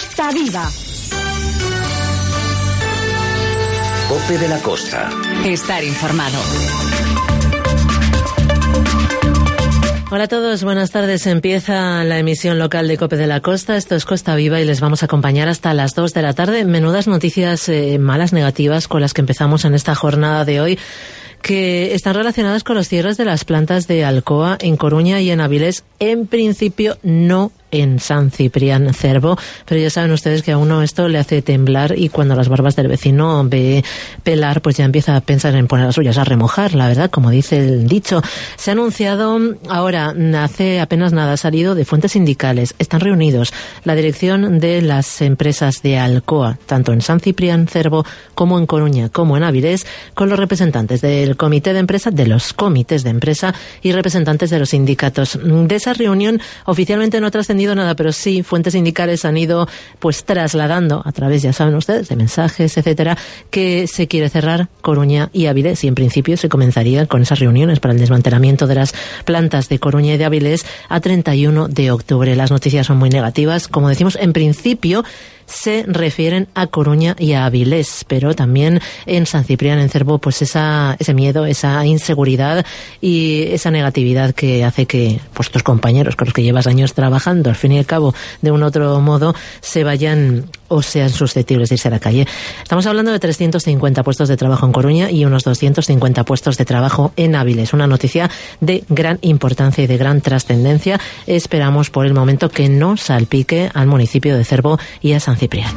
Costa Viva. COPE de la Costa. Estar informado. Hola a todos, buenas tardes. Empieza la emisión local de COPE de la Costa. Esto es Costa Viva y les vamos a acompañar hasta las 2 de la tarde. Menudas noticias malas, negativas con las que empezamos en esta jornada de hoy, que están relacionadas con los cierres de las plantas de Alcoa en Coruña y en Avilés. En principio no en San Ciprián Cervo, pero ya saben ustedes que a uno esto le hace temblar y cuando las barbas del vecino ve pelar, pues ya empieza a pensar en poner las suyas a remojar, la verdad, como dice el dicho. Se ha anunciado ahora, hace apenas nada, ha salido de fuentes sindicales. Están reunidos la dirección de las empresas de Alcoa, tanto en San Ciprián Cervo como en Coruña, como en Avilés, con los representantes del comité de empresa, de los comités de empresa y representantes de los sindicatos. De esa reunión oficialmente no ha trascendido nada, pero sí fuentes sindicales han ido pues trasladando a través, ya saben ustedes, de mensajes, etcétera, que se quiere cerrar Coruña y Avilés, y en principio se comenzaría con esas reuniones para el desmantelamiento de las plantas de Coruña y de Avilés a 31 de octubre. Las noticias son muy negativas, como decimos, en principio se refieren a Coruña y a Avilés, pero también en San Ciprián en Cervo, pues ese miedo, esa inseguridad y esa negatividad que hace que pues tus compañeros con los que llevas años trabajando, al fin y al cabo, de un otro modo, se vayan o sean susceptibles de irse a la calle. Estamos hablando de 350 puestos de trabajo en Coruña y unos 250 puestos de trabajo en Avilés. Una noticia de gran importancia y de gran trascendencia. Esperamos por el momento que no salpique al municipio de Cervo y a San Ciprián.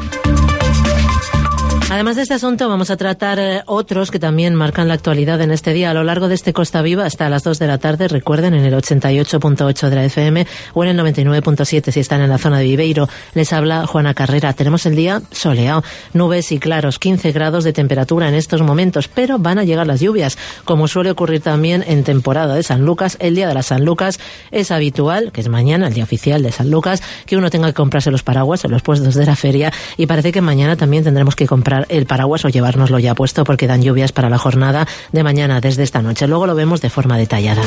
Además de este asunto, vamos a tratar otros que también marcan la actualidad en este día. A lo largo de este Costa Viva, hasta las 2 de la tarde, recuerden, en el 88.8 de la FM o en el 99.7 si están en la zona de Viveiro. Les habla Juana Carrera. Tenemos el día soleado, nubes y claros, 15 grados de temperatura en estos momentos, pero van a llegar las lluvias, como suele ocurrir también en temporada de San Lucas. El día de las San Lucas es habitual, que es mañana, el día oficial de San Lucas, que uno tenga que comprarse los paraguas en los puestos de la feria, y parece que mañana también tendremos que comprar el paraguas o llevárnoslo ya puesto porque dan lluvias para la jornada de mañana desde esta noche. Luego lo vemos de forma detallada.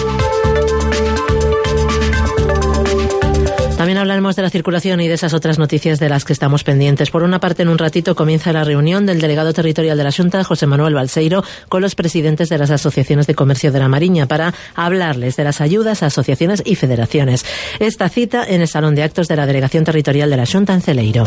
También hablaremos de la circulación y de esas otras noticias de las que estamos pendientes. Por una parte, en un ratito comienza la reunión del delegado territorial de la Xunta, José Manuel Balseiro, con los presidentes de las asociaciones de comercio de la Mariña para hablarles de las ayudas a asociaciones y federaciones. Esta cita en el Salón de Actos de la Delegación Territorial de la Xunta en Celeiro.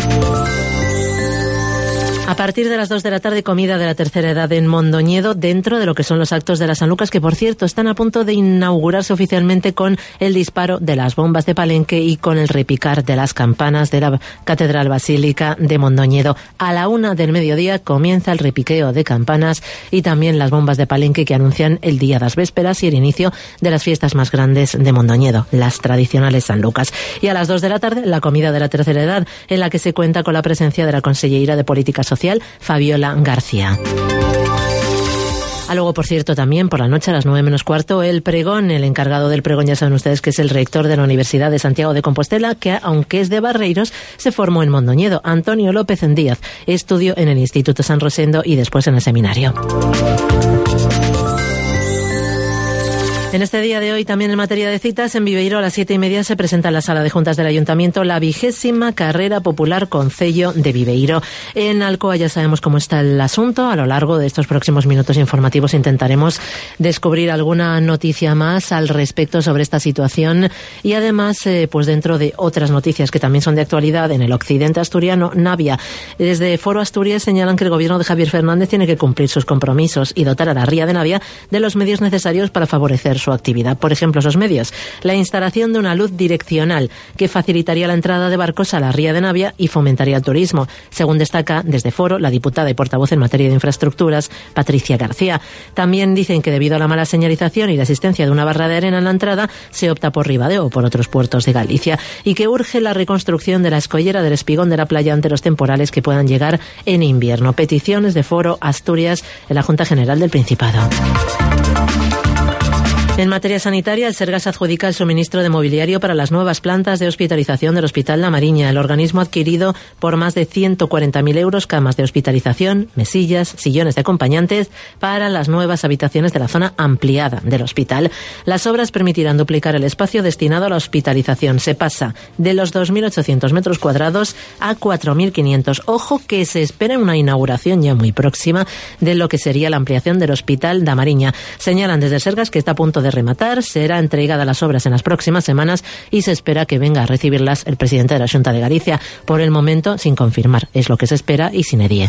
A partir de las 2 de la tarde, comida de la tercera edad en Mondoñedo, dentro de lo que son los actos de la San Lucas, que por cierto están a punto de inaugurarse oficialmente con el disparo de las bombas de Palenque y con el repicar de las campanas de la Catedral Basílica de Mondoñedo. A la 1 del mediodía comienza el repiqueo de campanas y también las bombas de Palenque que anuncian el día de las Vésperas y el inicio de las fiestas más grandes de Mondoñedo, las tradicionales San Lucas. Y a las 2 de la tarde, la comida de la tercera edad, en la que se cuenta con la presencia de la Conselleira de Política Social, Fabiola García. Luego, por cierto, también por la noche a las 9 menos cuarto, el pregón. El encargado del pregón, ya saben ustedes que es el rector de la Universidad de Santiago de Compostela, que aunque es de Barreiros, se formó en Mondoñedo. Antonio López Díaz estudió en el Instituto San Rosendo y después en el seminario. En este día de hoy, también en materia de citas, en Viveiro a las 7:30 se presenta en la Sala de Juntas del Ayuntamiento la 20ª Carrera Popular Concello de Viveiro. En Alcoa ya sabemos cómo está el asunto. A lo largo de estos próximos minutos informativos intentaremos descubrir alguna noticia más al respecto sobre esta situación y además, pues dentro de otras noticias que también son de actualidad, en el occidente asturiano, Navia. Desde Foro Asturias señalan que el gobierno de Javier Fernández tiene que cumplir sus compromisos y dotar a la ría de Navia de los medios necesarios para favorecer su actividad. Por ejemplo, esos medios: la instalación de una luz direccional que facilitaría la entrada de barcos a la ría de Navia y fomentaría el turismo, según destaca desde Foro la diputada y portavoz en materia de infraestructuras, Patricia García. También dicen que debido a la mala señalización y la existencia de una barra de arena en la entrada, se opta por Ribadeo o por otros puertos de Galicia, y que urge la reconstrucción de la escollera del espigón de la playa ante los temporales que puedan llegar en invierno. Peticiones de Foro Asturias en la Junta General del Principado. En materia sanitaria, el Sergas adjudica el suministro de mobiliario para las nuevas plantas de hospitalización del Hospital La Mariña. El organismo ha adquirido por más de 140.000 euros camas de hospitalización, mesillas, sillones de acompañantes para las nuevas habitaciones de la zona ampliada del hospital. Las obras permitirán duplicar el espacio destinado a la hospitalización. Se pasa de los 2.800 metros cuadrados a 4.500. Ojo que se espera una inauguración ya muy próxima de lo que sería la ampliación del Hospital La Mariña. Señalan desde el Sergas que está a punto de rematar, será entregada las obras en las próximas semanas y se espera que venga a recibirlas el presidente de la Xunta de Galicia. Por el momento, sin confirmar, es lo que se espera y sin edie.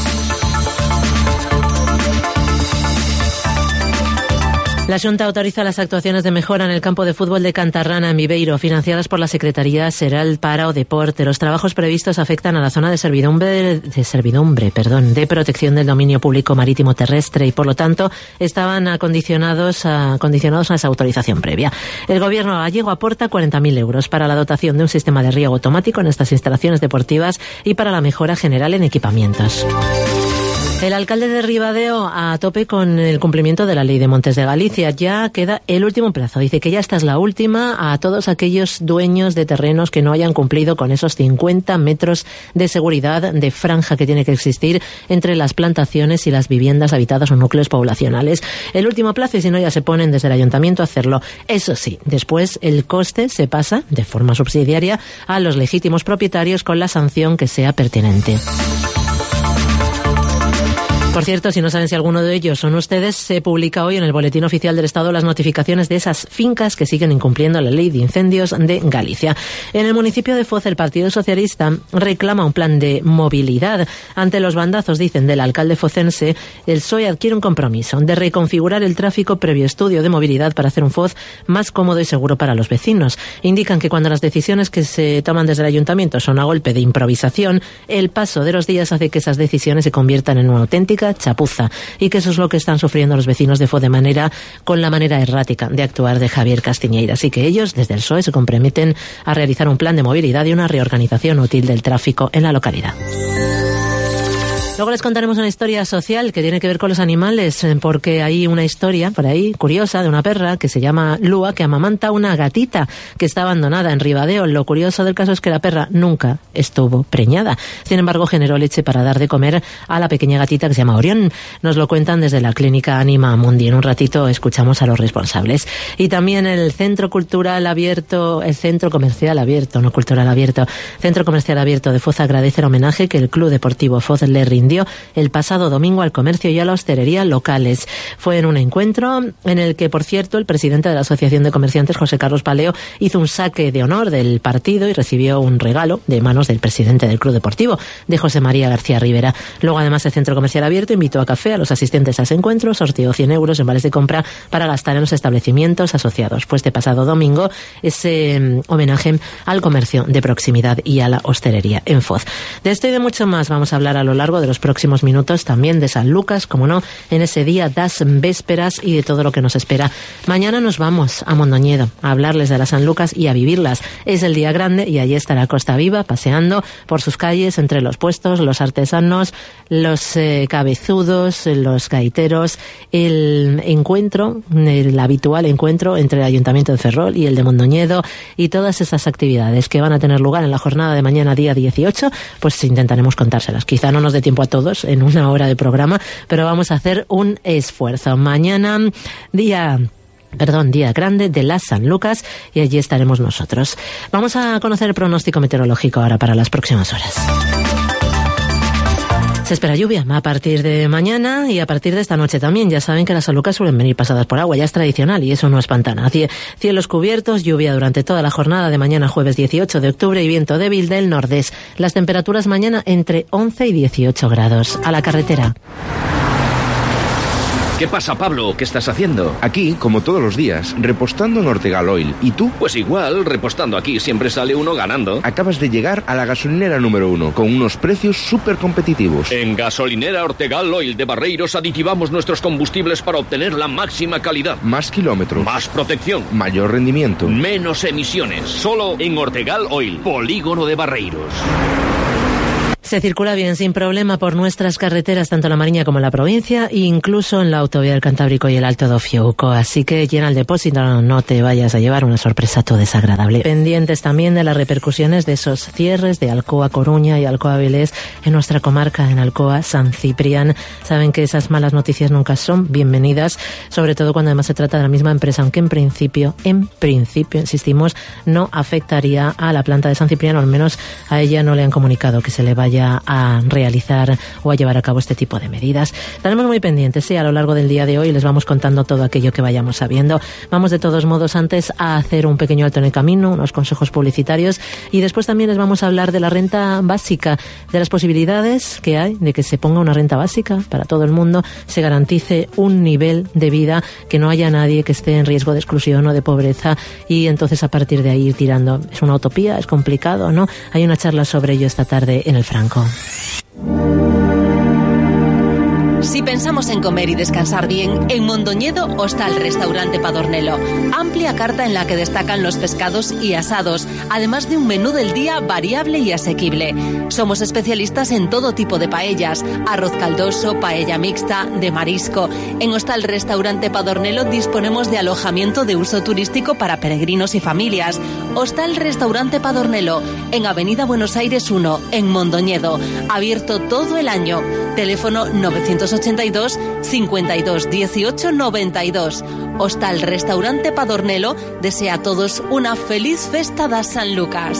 La Xunta autoriza las actuaciones de mejora en el campo de fútbol de Cantarrana, en Viveiro, financiadas por la Secretaría Xeral para o Deporte. Los trabajos previstos afectan a la zona de servidumbre, protección del dominio público marítimo terrestre y, por lo tanto, estaban condicionados a esa autorización previa. El Gobierno gallego aporta 40.000 euros para la dotación de un sistema de riego automático en estas instalaciones deportivas y para la mejora general en equipamientos. El alcalde de Ribadeo a tope con el cumplimiento de la ley de Montes de Galicia. Ya queda el último plazo. Dice que ya esta es la última a todos aquellos dueños de terrenos que no hayan cumplido con esos 50 metros de seguridad de franja que tiene que existir entre las plantaciones y las viviendas habitadas o núcleos poblacionales. El último plazo, y si no ya se ponen desde el ayuntamiento a hacerlo. Eso sí, después el coste se pasa de forma subsidiaria a los legítimos propietarios con la sanción que sea pertinente. Por cierto, si no saben si alguno de ellos son ustedes, se publica hoy en el Boletín Oficial del Estado las notificaciones de esas fincas que siguen incumpliendo la ley de incendios de Galicia. En el municipio de Foz, el Partido Socialista reclama un plan de movilidad. Ante los bandazos, dicen, del alcalde focense, el PSOE adquiere un compromiso de reconfigurar el tráfico previo estudio de movilidad para hacer un Foz más cómodo y seguro para los vecinos. Indican que cuando las decisiones que se toman desde el ayuntamiento son a golpe de improvisación, el paso de los días hace que esas decisiones se conviertan en una auténtica chapuza, y que eso es lo que están sufriendo los vecinos de Foz con la manera errática de actuar de Javier Castiñeira. Así que ellos, desde el PSOE, se comprometen a realizar un plan de movilidad y una reorganización útil del tráfico en la localidad. Luego les contaremos una historia social que tiene que ver con los animales, porque hay una historia por ahí curiosa de una perra que se llama Lua, que amamanta una gatita que está abandonada en Ribadeo. Lo curioso del caso es que la perra nunca estuvo preñada. Sin embargo, generó leche para dar de comer a la pequeña gatita que se llama Orión. Nos lo cuentan desde la clínica Anima Mundi. En un ratito escuchamos a los responsables. Y también el Centro Comercial Abierto de Foz agradece el homenaje que el Club Deportivo Foz le rindió el pasado domingo al comercio y a la hostelería locales. Fue en un encuentro en el que, por cierto, el presidente de la Asociación de Comerciantes, José Carlos Paleo, hizo un saque de honor del partido y recibió un regalo de manos del presidente del Club Deportivo, de José María García Rivera. Luego, además, el Centro Comercial Abierto invitó a café a los asistentes a ese encuentro, sorteó 100 euros en vales de compra para gastar en los establecimientos asociados. Fue este pasado domingo ese homenaje al comercio de proximidad y a la hostelería en Foz. De esto y de mucho más vamos a hablar a lo largo de los próximos minutos, también de San Lucas, como no, en ese día das vésperas y de todo lo que nos espera. Mañana nos vamos a Mondoñedo a hablarles de las San Lucas y a vivirlas. Es el día grande y allí estará Costa Viva paseando por sus calles, entre los puestos, los artesanos, los cabezudos, los gaiteros, el habitual encuentro entre el Ayuntamiento de Ferrol y el de Mondoñedo, y todas esas actividades que van a tener lugar en la jornada de mañana, día 18, pues intentaremos contárselas. Quizá no nos dé tiempo a todos en una hora de programa, pero vamos a hacer un esfuerzo. Mañana, día grande de las San Lucas, y allí estaremos nosotros. Vamos a conocer el pronóstico meteorológico ahora para las próximas horas. Se espera lluvia a partir de mañana y a partir de esta noche también. Ya saben que las San Lucas suelen venir pasadas por agua, ya es tradicional y eso no espanta a nadie. Cielos cubiertos, lluvia durante toda la jornada de mañana, jueves 18 de octubre, y viento débil del nordés. Las temperaturas mañana entre 11 y 18 grados. A la carretera. ¿Qué pasa, Pablo? ¿Qué estás haciendo? Aquí, como todos los días, repostando en Ortegal Oil. ¿Y tú? Pues igual, repostando aquí siempre sale uno ganando. Acabas de llegar a la gasolinera número 1, con unos precios súper competitivos. En Gasolinera Ortegal Oil de Barreiros aditivamos nuestros combustibles para obtener la máxima calidad. Más kilómetros. Más protección. Mayor rendimiento. Menos emisiones. Solo en Ortegal Oil, Polígono de Barreiros. Se circula bien, sin problema, por nuestras carreteras, tanto en la Mariña como en la provincia, e incluso en la autovía del Cantábrico y el Alto do Fiuco. Así que llena el depósito, no te vayas a llevar una sorpresa todo desagradable. Pendientes también de las repercusiones de esos cierres de Alcoa Coruña y Alcoa Vilés en nuestra comarca, en Alcoa San Ciprián. Saben que esas malas noticias nunca son bienvenidas, sobre todo cuando además se trata de la misma empresa, aunque en principio, insistimos, no afectaría a la planta de San Ciprián, o al menos a ella no le han comunicado que se le vaya a realizar o a llevar a cabo este tipo de medidas. Estaremos muy pendientes, a lo largo del día de hoy les vamos contando todo aquello que vayamos sabiendo. Vamos de todos modos antes a hacer un pequeño alto en el camino, unos consejos publicitarios, y después también les vamos a hablar de la renta básica, de las posibilidades que hay de que se ponga una renta básica para todo el mundo, se garantice un nivel de vida, que no haya nadie que esté en riesgo de exclusión o de pobreza, y entonces a partir de ahí ir tirando. Es una utopía, es complicado, ¿no? Hay una charla sobre ello esta tarde en el Franco. Si pensamos en comer y descansar bien, en Mondoñedo Hostal Restaurante Padornelo. Amplia carta en la que destacan los pescados y asados, además de un menú del día variable y asequible. Somos especialistas en todo tipo de paellas, arroz caldoso, paella mixta, de marisco. En Hostal Restaurante Padornelo disponemos de alojamiento de uso turístico para peregrinos y familias. Hostal Restaurante Padornelo, en Avenida Buenos Aires 1, en Mondoñedo. Abierto todo el año. Teléfono 982 52 18 92. Hostal Restaurante Padornelo desea a todos una feliz festa de San Lucas.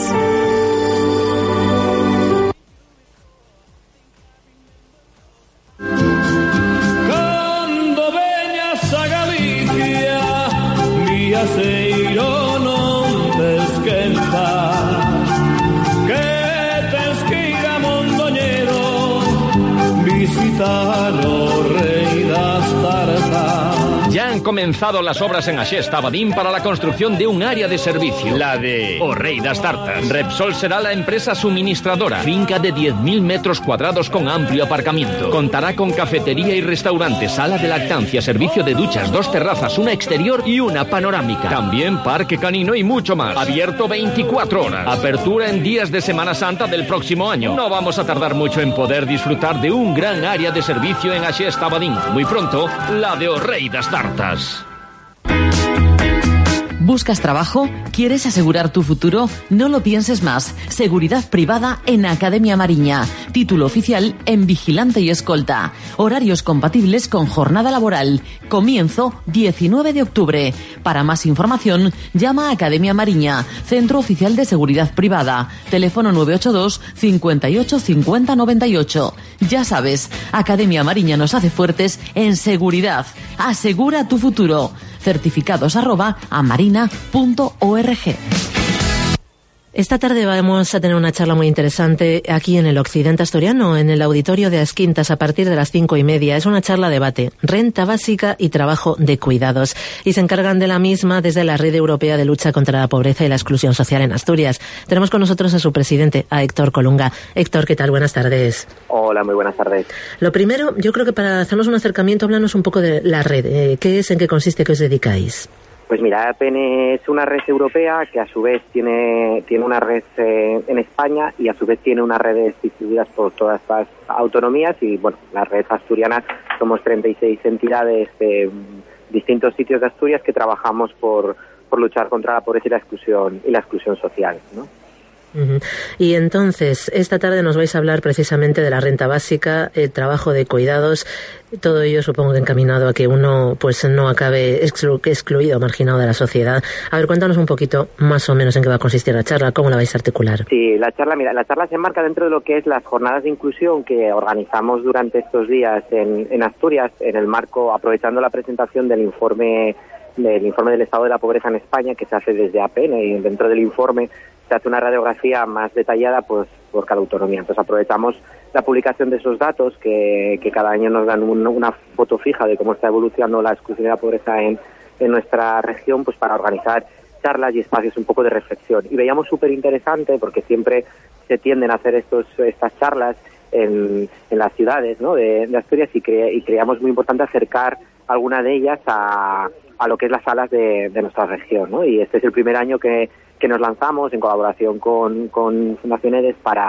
Cando veñas a Galicia, viaxeiro non te esquentas, que tes que ir a Mondoñedo visitar o rei das tartas. Ya han comenzado las obras en Axesta Abadín para la construcción de un área de servicio, la de O Rei das Tartas. Repsol será la empresa suministradora. Finca de 10.000 metros cuadrados con amplio aparcamiento. Contará con cafetería y restaurante, sala de lactancia, servicio de duchas, 2 terrazas, una exterior y una panorámica. También parque canino y mucho más. Abierto 24 horas. Apertura en días de Semana Santa del próximo año. No vamos a tardar mucho en poder disfrutar de un gran área de servicio en Axesta Abadín. Muy pronto, la de O Rei das Tartas. ¿Buscas trabajo? ¿Quieres asegurar tu futuro? No lo pienses más. Seguridad privada en Academia Mariña. Título oficial en vigilante y escolta. Horarios compatibles con jornada laboral. Comienzo 19 de octubre. Para más información, llama a Academia Mariña, Centro Oficial de Seguridad Privada. Teléfono 982 58 50 98. Ya sabes, Academia Mariña nos hace fuertes en seguridad. Asegura tu futuro. certificados@amarina.org. Esta tarde vamos a tener una charla muy interesante aquí en el Occidente Asturiano, en el auditorio de Asquintas, a partir de las 5:30. Es una charla debate, renta básica y trabajo de cuidados. Y se encargan de la misma desde la Red Europea de Lucha contra la Pobreza y la Exclusión Social en Asturias. Tenemos con nosotros a su presidente, a Héctor Colunga. Héctor, ¿qué tal? Buenas tardes. Hola, muy buenas tardes. Lo primero, yo creo que para hacernos un acercamiento, háblanos un poco de la red. ¿Qué es, en qué consiste, qué os dedicáis? Pues mira, APN es una red europea que a su vez tiene una red en España y a su vez tiene unas redes distribuidas por todas las autonomías y, bueno, la red asturiana somos 36 entidades de distintos sitios de Asturias que trabajamos por luchar contra la pobreza y la exclusión social, ¿no? Uh-huh. Y entonces, esta tarde nos vais a hablar precisamente de la renta básica, el trabajo de cuidados, todo ello supongo que encaminado a que uno pues no acabe excluido, marginado de la sociedad. A ver, cuéntanos un poquito más o menos en qué va a consistir la charla, cómo la vais a articular. Sí, la charla se enmarca dentro de lo que es las jornadas de inclusión que organizamos durante estos días en Asturias, en el marco, aprovechando la presentación del informe del estado de la pobreza en España, que se hace desde APN, y dentro del informe se hace una radiografía más detallada pues por cada autonomía. Entonces aprovechamos la publicación de esos datos que cada año nos dan una foto fija de cómo está evolucionando la exclusión y la pobreza en nuestra región, pues para organizar charlas y espacios un poco de reflexión. Y veíamos súper interesante, porque siempre se tienden a hacer estas charlas en las ciudades, ¿no?, de Asturias, y creíamos muy importante acercar alguna de ellas a lo que es las salas de nuestra región, ¿no? Y este es el primer año que nos lanzamos en colaboración con Fundación EDES para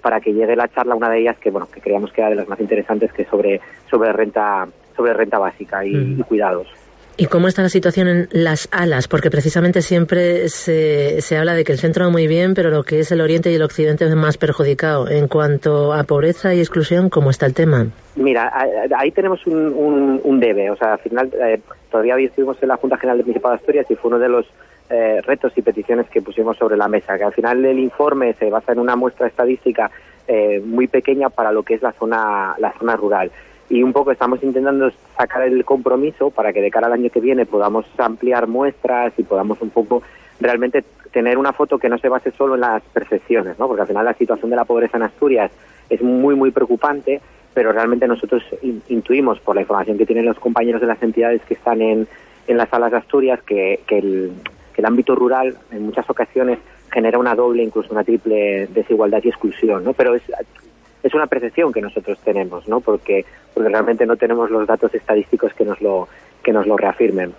para que llegue la charla, una de ellas que creíamos que era de las más interesantes, que sobre renta básica y cuidados. ¿Y cómo está la situación en las alas? Porque precisamente siempre se habla de que el centro va muy bien, pero lo que es el oriente y el occidente es más perjudicado. En cuanto a pobreza y exclusión, ¿cómo está el tema? Mira, ahí tenemos un debe. O sea, al final, todavía hoy estuvimos en la Junta General del Principado de Asturias y fue uno de los retos y peticiones que pusimos sobre la mesa, que al final el informe se basa en una muestra estadística muy pequeña para lo que es la zona rural. Y un poco estamos intentando sacar el compromiso para que de cara al año que viene podamos ampliar muestras y podamos un poco realmente tener una foto que no se base solo en las percepciones, ¿no? Porque al final la situación de la pobreza en Asturias es muy, muy preocupante, pero realmente nosotros intuimos, por la información que tienen los compañeros de las entidades que están en las salas de Asturias, que el ámbito rural en muchas ocasiones genera una doble, incluso una triple desigualdad y exclusión, ¿no? Pero es una percepción que nosotros tenemos, ¿no? Porque realmente no tenemos los datos estadísticos que nos lo reafirmen.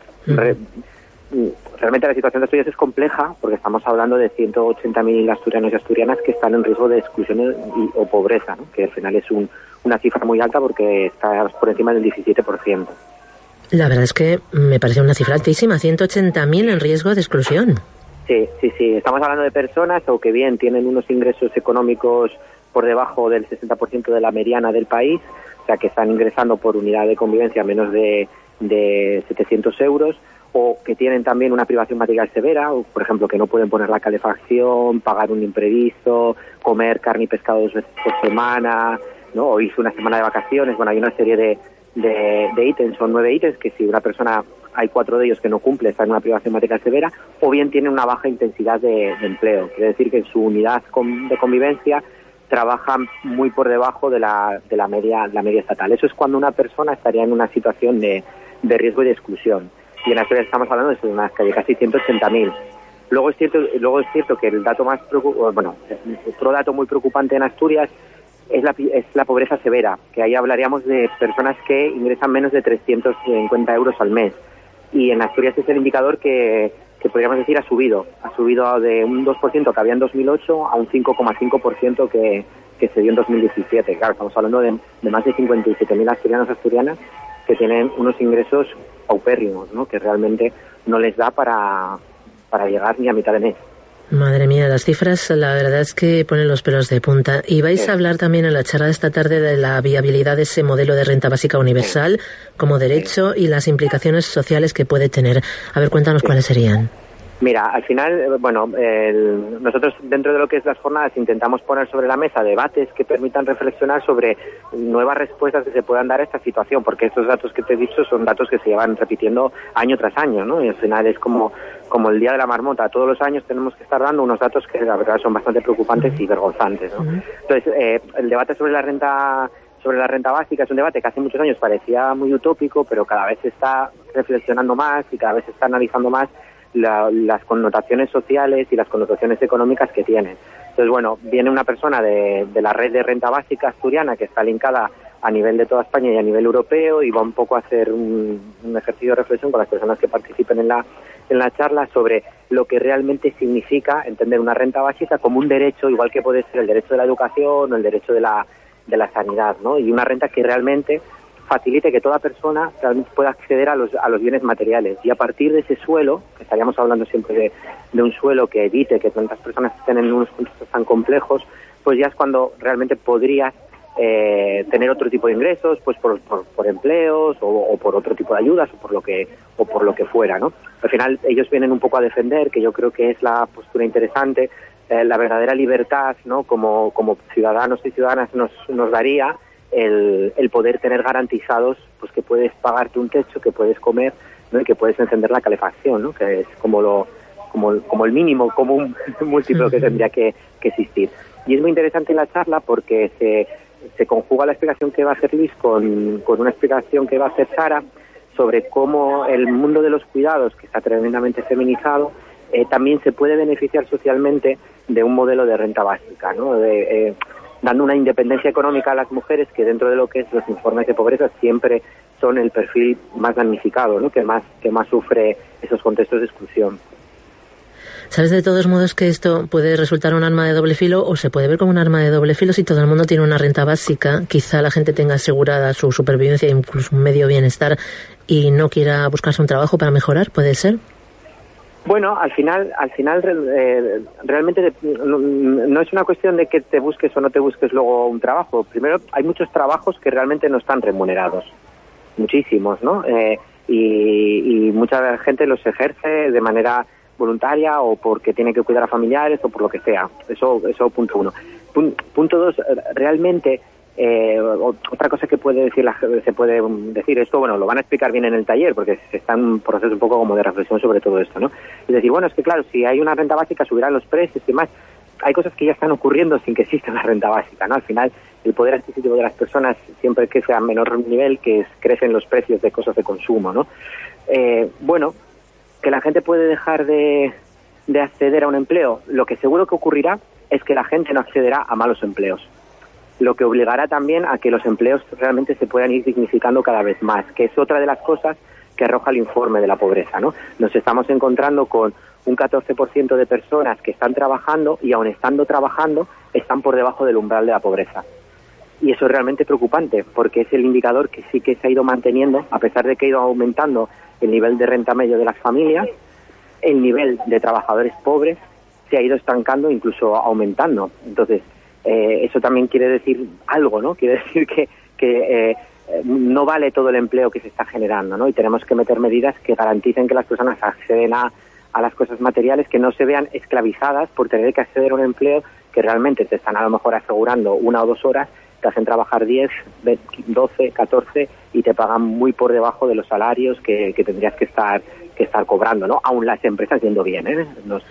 Realmente la situación de Asturias es compleja porque estamos hablando de 180.000 asturianos y asturianas que están en riesgo de exclusión o pobreza, ¿no? Que al final es una cifra muy alta porque está por encima del 17%. La verdad es que me parece una cifra altísima, 180.000 en riesgo de exclusión. Sí. Estamos hablando de personas o que bien tienen unos ingresos económicos por debajo del 60% de la mediana del país, o sea que están ingresando por unidad de convivencia menos de 700 euros, o que tienen también una privación material severa, o por ejemplo que no pueden poner la calefacción, pagar un imprevisto, comer carne y pescado 2 veces por semana, ¿no? O irse una semana de vacaciones. Bueno, hay una serie de ítems, son 9 ítems que si una persona, hay 4 de ellos que no cumple, está en una privación material severa, o bien tiene una baja intensidad de empleo. Quiere decir que en su unidad de convivencia trabajan muy por debajo de la media estatal. Eso es cuando una persona estaría en una situación de riesgo y de exclusión. Y en Asturias estamos hablando de unas casi 180.000. Luego es cierto que el dato otro dato muy preocupante en Asturias es la pobreza severa, que ahí hablaríamos de personas que ingresan menos de 350 euros al mes. Y en Asturias es el indicador que podríamos decir ha subido de un 2% que había en 2008 a un 5,5% que se dio en 2017. Claro, estamos hablando de más de 57.000 asturianas que tienen unos ingresos paupérrimos, ¿no? Que realmente no les da para llegar ni a mitad de mes. Madre mía, las cifras la verdad es que ponen los pelos de punta. Y vais a hablar también en la charla de esta tarde de la viabilidad de ese modelo de renta básica universal como derecho y las implicaciones sociales que puede tener. A ver, cuéntanos cuáles serían. Mira, al final, nosotros dentro de lo que es las jornadas intentamos poner sobre la mesa debates que permitan reflexionar sobre nuevas respuestas que se puedan dar a esta situación, porque estos datos que te he dicho son datos que se llevan repitiendo año tras año, ¿no? Y al final es como el día de la marmota. Todos los años tenemos que estar dando unos datos que la verdad son bastante preocupantes y vergonzantes, ¿no? Entonces, el debate sobre la renta básica es un debate que hace muchos años parecía muy utópico, pero cada vez se está reflexionando más y cada vez se está analizando más las connotaciones sociales y las connotaciones económicas que tiene. Entonces, viene una persona de la red de renta básica asturiana que está linkada a nivel de toda España y a nivel europeo y va un poco a hacer un ejercicio de reflexión con las personas que participen en la charla sobre lo que realmente significa entender una renta básica como un derecho, igual que puede ser el derecho de la educación o el derecho de la sanidad, ¿no? Y una renta que realmente facilite que toda persona pueda acceder a los bienes materiales, y a partir de ese suelo, que estaríamos hablando siempre de un suelo que evite que tantas personas estén en unos contextos tan complejos, pues ya es cuando realmente podrías tener otro tipo de ingresos, pues por empleos o por otro tipo de ayudas o por lo que fuera, ¿no? Al final ellos vienen un poco a defender, que yo creo que es la postura interesante, la verdadera libertad, ¿no? Como ciudadanos y ciudadanas nos daría el poder tener garantizados pues que puedes pagarte un techo, que puedes comer, ¿no? Y que puedes encender la calefacción, ¿no? Que es como el mínimo común múltiplo que tendría que existir. Y es muy interesante la charla porque se conjuga la explicación que va a hacer Luis con una explicación que va a hacer Sara sobre cómo el mundo de los cuidados, que está tremendamente feminizado, también se puede beneficiar socialmente de un modelo de renta básica, ¿no? Dando una independencia económica a las mujeres que dentro de lo que es los informes de pobreza siempre son el perfil más damnificado, ¿no? que más sufre esos contextos de exclusión. ¿Sabes de todos modos que esto puede resultar un arma de doble filo o se puede ver como un arma de doble filo si todo el mundo tiene una renta básica? Quizá la gente tenga asegurada su supervivencia e incluso un medio bienestar y no quiera buscarse un trabajo para mejorar, ¿puede ser? Bueno, al final realmente no es una cuestión de que te busques o no te busques luego un trabajo. Primero, hay muchos trabajos que realmente no están remunerados, muchísimos, ¿no? Y mucha gente los ejerce de manera voluntaria o porque tiene que cuidar a familiares o por lo que sea. Eso punto uno. Punto dos, realmente otra cosa que se puede decir esto, bueno, lo van a explicar bien en el taller porque se está en un proceso un poco como de reflexión sobre todo esto, ¿no? Es decir, bueno, es que claro, si hay una renta básica subirán los precios y demás. Hay cosas que ya están ocurriendo sin que exista una renta básica, ¿no? Al final, el poder adquisitivo de las personas, siempre que sea a menor nivel, crecen los precios de cosas de consumo, ¿no? Bueno, que la gente puede dejar de acceder a un empleo. Lo que seguro que ocurrirá es que la gente no accederá a malos empleos. Lo que obligará también a que los empleos realmente se puedan ir dignificando cada vez más, que es otra de las cosas que arroja el informe de la pobreza, ¿no? Nos estamos encontrando con un 14% de personas que están trabajando y aun estando trabajando están por debajo del umbral de la pobreza. Y eso es realmente preocupante porque es el indicador que sí que se ha ido manteniendo, a pesar de que ha ido aumentando el nivel de renta medio de las familias, el nivel de trabajadores pobres se ha ido estancando, incluso aumentando. Entonces, eso también quiere decir algo, ¿no? Quiere decir que no vale todo el empleo que se está generando, ¿no? Y tenemos que meter medidas que garanticen que las personas acceden a las cosas materiales, que no se vean esclavizadas por tener que acceder a un empleo que realmente te están a lo mejor asegurando 1 o 2 horas, te hacen trabajar 10, 12, 14 y te pagan muy por debajo de los salarios que tendrías que estar cobrando, ¿no? Aún las empresas yendo bien, ¿eh?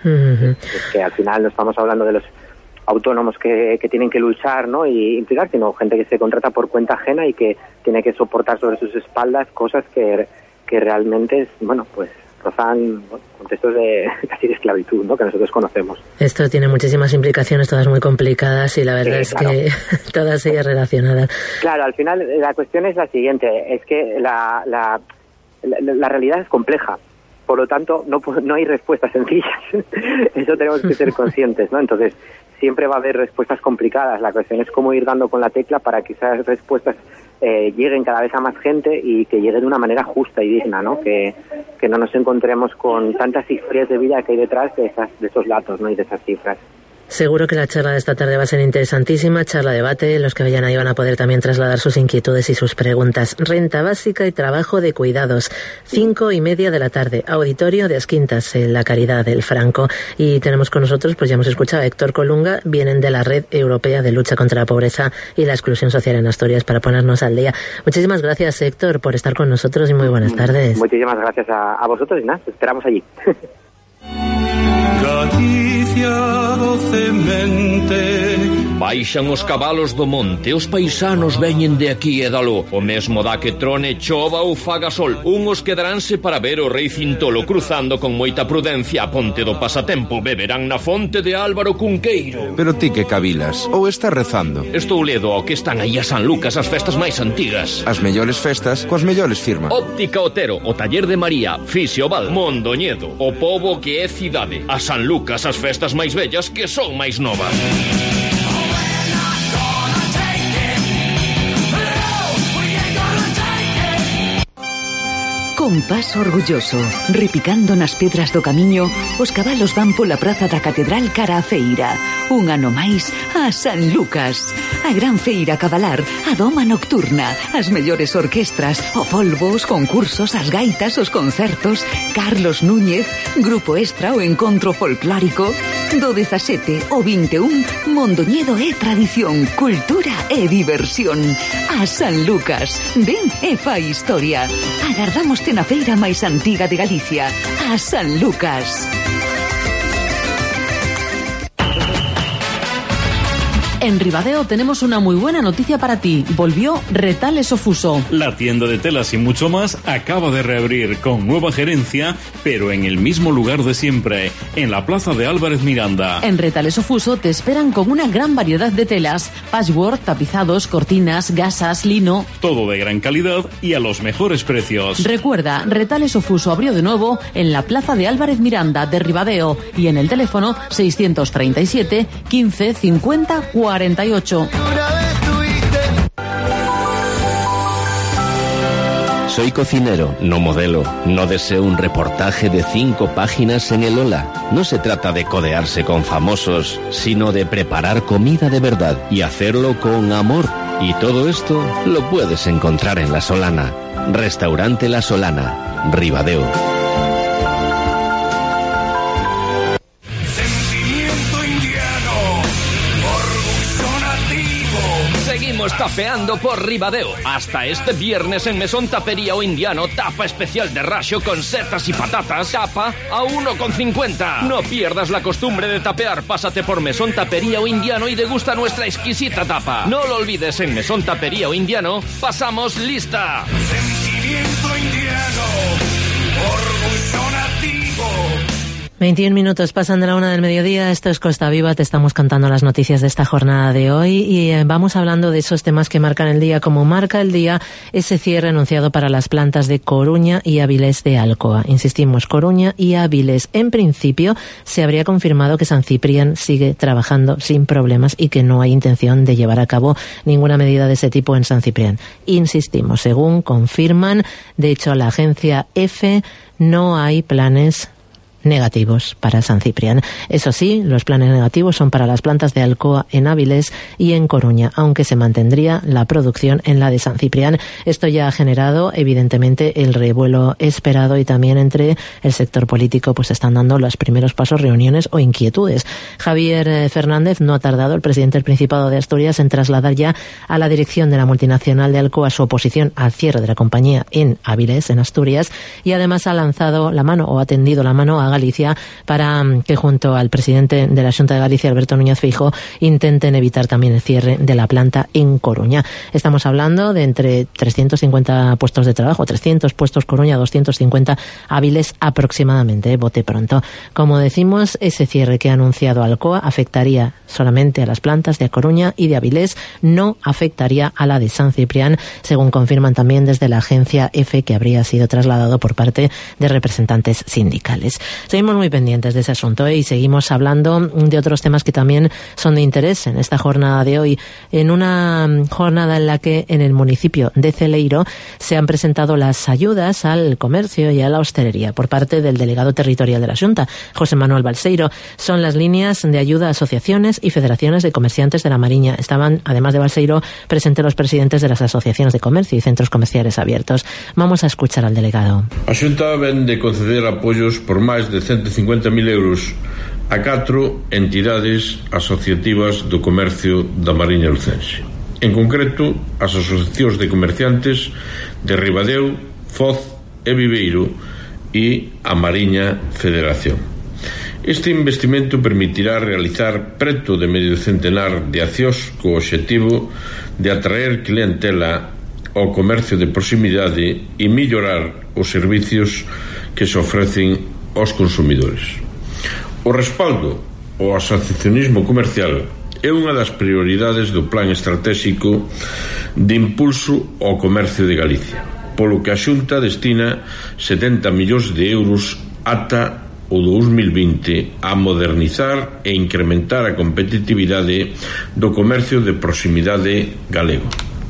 Es que al final no estamos hablando de los autónomos que tienen que luchar, ¿no? Y implicar, sino gente que se contrata por cuenta ajena y que tiene que soportar sobre sus espaldas cosas que realmente, bueno, pues rozan contextos de casi de esclavitud, ¿no? Que nosotros conocemos. Esto tiene muchísimas implicaciones, todas muy complicadas y la verdad es claro, que todas ellas relacionadas. Claro, al final la cuestión es la siguiente, es que la realidad es compleja. Por lo tanto, no hay respuestas sencillas. Eso tenemos que ser conscientes, ¿no? Entonces, siempre va a haber respuestas complicadas. La cuestión es cómo ir dando con la tecla para que esas respuestas lleguen cada vez a más gente y que lleguen de una manera justa y digna, ¿no? Que no nos encontremos con tantas historias de vida que hay detrás de esos datos, ¿no? Y de esas cifras. Seguro que la charla de esta tarde va a ser interesantísima, charla-debate. Los que vayan ahí van a poder también trasladar sus inquietudes y sus preguntas. Renta básica y trabajo de cuidados. 5:30 de la tarde. Auditorio de As Quintas, en La Caridad del Franco. Y tenemos con nosotros, pues ya hemos escuchado a Héctor Colunga, vienen de la Red Europea de Lucha contra la Pobreza y la Exclusión Social en Asturias, para ponernos al día. Muchísimas gracias, Héctor, por estar con nosotros y muy buenas tardes. Muchísimas gracias a vosotros y nada, esperamos allí. Galicia docemente. Baixan os cabalos do monte, os paisanos veñen de aquí e dalo. O mesmo dá que trone, chova ou faga sol. Unhos quedaránse para ver o rei Cintolo cruzando con moita prudencia a ponte do Pasatempo. Beberán na fonte de Álvaro Cunqueiro. Pero ti que cavilas, ou estás rezando? Estou ledo ao que están aí a San Lucas, as festas máis antigas. As mellores festas coas mellores firmas. Óptica Otero, o taller de María, Fisio Val, Mondoñedo, o pobo que é cidade. A San Lucas, as festas máis bellas que son máis novas. Con paso orgulloso, ripicando nas pedras do camiño, os cabalos van pola praza da Catedral cara a feira. Un ano máis a San Lucas. A gran feira cabalar, a doma nocturna, as mellores orquestras, o polvo, os concursos, as gaitas, os concertos, Carlos Núñez, Grupo Extra, o encontro folclórico. Do 17 ao 21, Mondoñedo é tradición, cultura e diversión. A San Lucas, ven e fai historia. Agardámoste na feira máis antiga de Galicia, a San Lucas. En Ribadeo tenemos una muy buena noticia para ti. Volvió Retales Ofuso. La tienda de telas y mucho más acaba de reabrir con nueva gerencia, pero en el mismo lugar de siempre, en la plaza de Álvarez Miranda. En Retales Ofuso te esperan con una gran variedad de telas, patchwork, tapizados, cortinas, gasas, lino. Todo de gran calidad y a los mejores precios. Recuerda, Retales Ofuso abrió de nuevo en la plaza de Álvarez Miranda de Ribadeo y en el teléfono 637 15 50 48. Soy cocinero, no modelo. No deseo un reportaje de 5 páginas en el Hola. No se trata de codearse con famosos, sino de preparar comida de verdad y hacerlo con amor. Y todo esto lo puedes encontrar en La Solana. Restaurante La Solana, Ribadeo. Seguimos tapeando por Ribadeo. Hasta este viernes en Mesón Tapería o Indiano, tapa especial de racho con setas y patatas. Tapa a 1,50. No pierdas la costumbre de tapear. Pásate por Mesón Tapería o Indiano y degusta nuestra exquisita tapa. No lo olvides, en Mesón Tapería o Indiano pasamos lista. Sentimiento indiano, orgullo nativo. 21 minutos pasan de la 1 del mediodía. Esto es Costa Viva. Te estamos contando las noticias de esta jornada de hoy y vamos hablando de esos temas que marcan el día. Como marca el día ese cierre anunciado para las plantas de Coruña y Avilés de Alcoa. Insistimos, Coruña y Avilés. En principio se habría confirmado que San Ciprián sigue trabajando sin problemas y que no hay intención de llevar a cabo ninguna medida de ese tipo en San Ciprián. Insistimos, según confirman, de hecho la agencia EFE, no hay planes negativos para San Ciprián. Eso sí, los planes negativos son para las plantas de Alcoa en Avilés y en Coruña, aunque se mantendría la producción en la de San Ciprián. Esto ya ha generado, evidentemente, el revuelo esperado y también entre el sector político, pues están dando los primeros pasos, reuniones o inquietudes. Javier Fernández no ha tardado, el presidente del Principado de Asturias, en trasladar ya a la dirección de la multinacional de Alcoa su oposición al cierre de la compañía en Avilés, en Asturias, y además ha lanzado la mano o ha tendido la mano a Galicia para que junto al presidente de la Xunta de Galicia, Alberto Núñez Feijóo, intenten evitar también el cierre de la planta en Coruña. Estamos hablando de entre 350 puestos de trabajo, 300 puestos Coruña, 250 Avilés aproximadamente, bote pronto. Como decimos, ese cierre que ha anunciado Alcoa afectaría solamente a las plantas de Coruña y de Avilés, no afectaría a la de San Ciprián, según confirman también desde la agencia EFE, que habría sido trasladado por parte de representantes sindicales. Seguimos muy pendientes de ese asunto y seguimos hablando de otros temas que también son de interés en esta jornada de hoy. En una jornada en la que en el municipio de Celeiro se han presentado las ayudas al comercio y a la hostelería por parte del delegado territorial de la Xunta, José Manuel Balseiro. Son las líneas de ayuda a asociaciones y federaciones de comerciantes de la Mariña. Estaban, además de Balseiro, presentes los presidentes de las asociaciones de comercio y centros comerciales abiertos. Vamos a escuchar al delegado. A Xunta ven de conceder apoios por máis de 150.000 euros a 4 entidades asociativas do comercio da Mariña lucense. En concreto, as asociacións de comerciantes de Ribadeo, Foz e Viveiro e a Mariña Federación. Este investimento permitirá realizar preto de medio centenar de accións co obxectivo de atraer clientela ao comercio de proximidade e mellorar os servicios que se ofrecen aos consumidores. O respaldo ao asociacionismo comercial é unha das prioridades do Plan Estratégico de Impulso ao Comercio de Galicia, polo que a Xunta destina 70 millóns de euros ata o 2020 a modernizar e incrementar a competitividade do comercio de proximidade galego.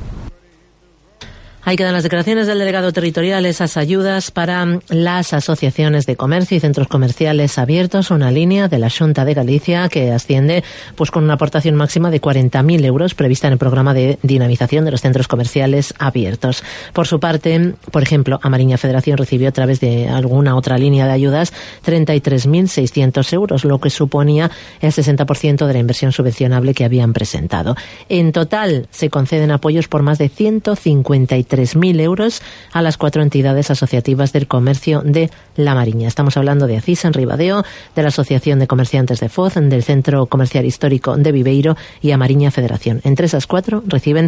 Ahí quedan las declaraciones del delegado territorial, esas ayudas para las asociaciones de comercio y centros comerciales abiertos, una línea de la Xunta de Galicia que asciende pues con una aportación máxima de 40.000 euros prevista en el programa de dinamización de los centros comerciales abiertos. Por su parte, por ejemplo, a Mariña Federación recibió a través de alguna otra línea de ayudas 33.600 euros, lo que suponía el 60% de la inversión subvencionable que habían presentado. En total se conceden apoyos por más de 153 153.000 euros a las 4 entidades asociativas del comercio de La Mariña. Estamos hablando de ACISA en Ribadeo, de la Asociación de Comerciantes de Foz, del Centro Comercial Histórico de Viveiro y a Mariña Federación. Entre esas 4 reciben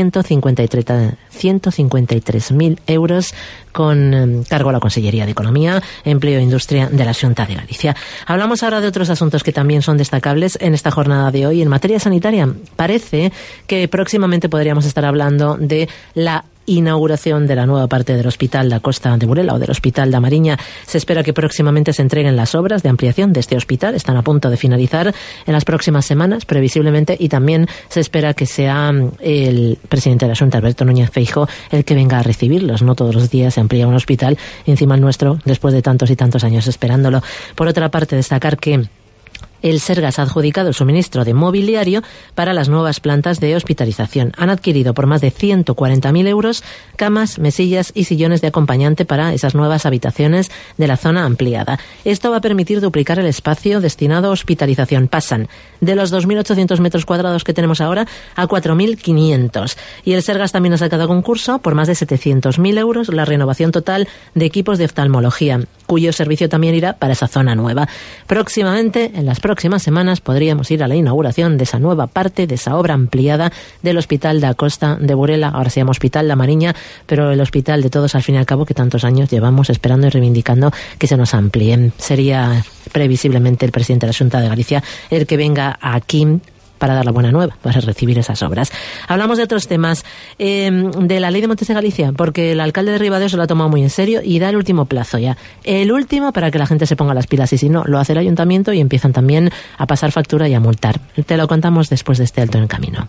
153.000 euros con cargo a la Consellería de Economía, Empleo e Industria de la Xunta de Galicia. Hablamos ahora de otros asuntos que también son destacables en esta jornada de hoy. En materia sanitaria, parece que próximamente podríamos estar hablando de la inauguración de la nueva parte del Hospital da Costa de Burela o del Hospital da Mariña. Se espera que próximamente se entreguen las obras de ampliación de este hospital. Están a punto de finalizar en las próximas semanas, previsiblemente, y también se espera que sea el presidente de la Xunta, Alberto Núñez Feijóo, el que venga a recibirlos. No todos los días se amplía un hospital, encima el nuestro, después de tantos y tantos años esperándolo. Por otra parte, destacar que el Sergas ha adjudicado el suministro de mobiliario para las nuevas plantas de hospitalización. Han adquirido por más de 140.000 euros camas, mesillas y sillones de acompañante para esas nuevas habitaciones de la zona ampliada. Esto va a permitir duplicar el espacio destinado a hospitalización. Pasan de los 2.800 metros cuadrados que tenemos ahora a 4.500. Y el Sergas también ha sacado a concurso por más de 700.000 euros la renovación total de equipos de oftalmología, cuyo servicio también irá para esa zona nueva. Próximamente, en las próximas semanas, podríamos ir a la inauguración de esa nueva parte, de esa obra ampliada del Hospital da Costa de Burela. Ahora se llama Hospital da Mariña, pero el hospital de todos, al fin y al cabo, que tantos años llevamos esperando y reivindicando que se nos amplíen. Sería previsiblemente el presidente de la Xunta de Galicia el que venga aquí para dar la buena nueva, para recibir esas obras. Hablamos de otros temas, de la Ley de Montes de Galicia, porque el alcalde de Ribadeo se lo ha tomado muy en serio y da el último plazo ya. El último para que la gente se ponga las pilas, y si no, lo hace el ayuntamiento y empiezan también a pasar factura y a multar. Te lo contamos después de este alto en el camino.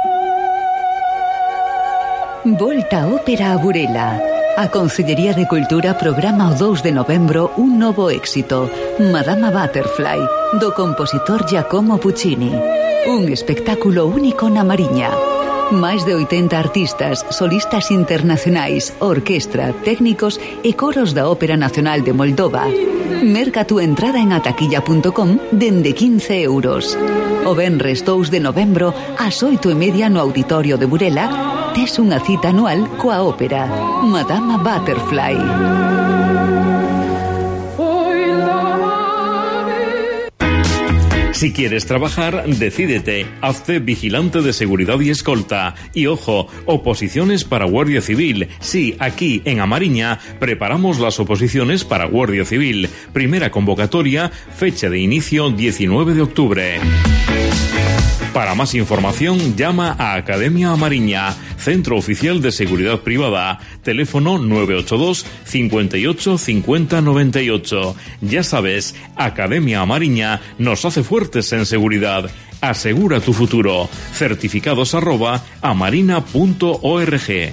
Volta Ópera a Burela. A Consellería de Cultura programa o 2 de novembro un novo éxito, Madama Butterfly, do compositor Giacomo Puccini. Un espectáculo único na Mariña. Máis de 80 artistas, solistas internacionais, orquestra, técnicos e coros da Ópera Nacional de Moldova. Merca tu entrada en ataquilla.com dende 15 euros. O venres 2 de novembro, ás 8:30 no Auditorio de Burela, tes unha cita anual coa ópera Madama Butterfly. Si quieres trabajar, decídete. Hazte vigilante de seguridad y escolta. Y ojo, oposiciones para Guardia Civil. Sí, aquí en A Mariña preparamos las oposiciones para Guardia Civil. Primera convocatoria, fecha de inicio 19 de octubre. Para más información, llama a Academia A Mariña, Centro Oficial de Seguridad Privada, teléfono 982 58 50 98. Ya sabes, Academia A Mariña nos hace fuertes en seguridad. Asegura tu futuro. Certificados @amarina.org.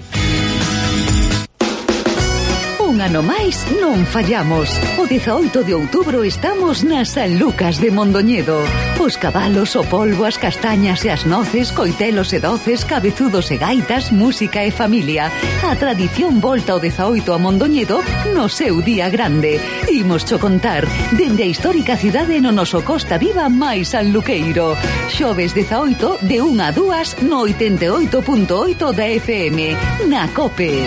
Un ano máis non fallamos. O 18 de outubro estamos na San Lucas de Mondoñedo. Os cabalos, o polvo, as castañas e as noces, coitelos e doces, cabezudos e gaitas, música e familia. A tradición volta o 18 a Mondoñedo no seu día grande. Imos cho contar dende a histórica cidade no noso Costa Viva máis sanluqueiro. Xoves 18 de 1 a 2 no 88.8 da FM. Na COPE.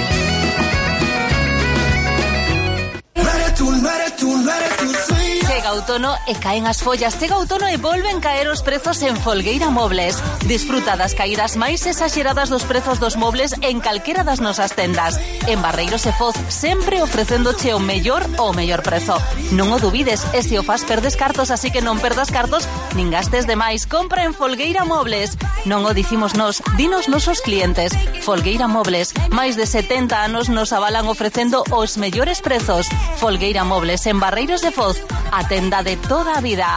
Chega outono e caen as follas. Chega outono e volven caer os prezos en Folgueira Mobles. Disfruta das caídas máis exageradas dos prezos dos mobles en calquera das nosas tendas. En Barreiros e Foz, sempre ofrecéndoche o mellor prezo. Non o dubides, e se o fas perdes cartos, así que non perdas cartos nin gastes demais. Compra en Folgueira Mobles. Non o dicimos nós, dinos nosos clientes. Folgueira Mobles, máis de 70 anos nos avalan ofrecendo os mellores prezos. Folgueira Mobles en Barreiros de Foz, a tenda de toda a vida.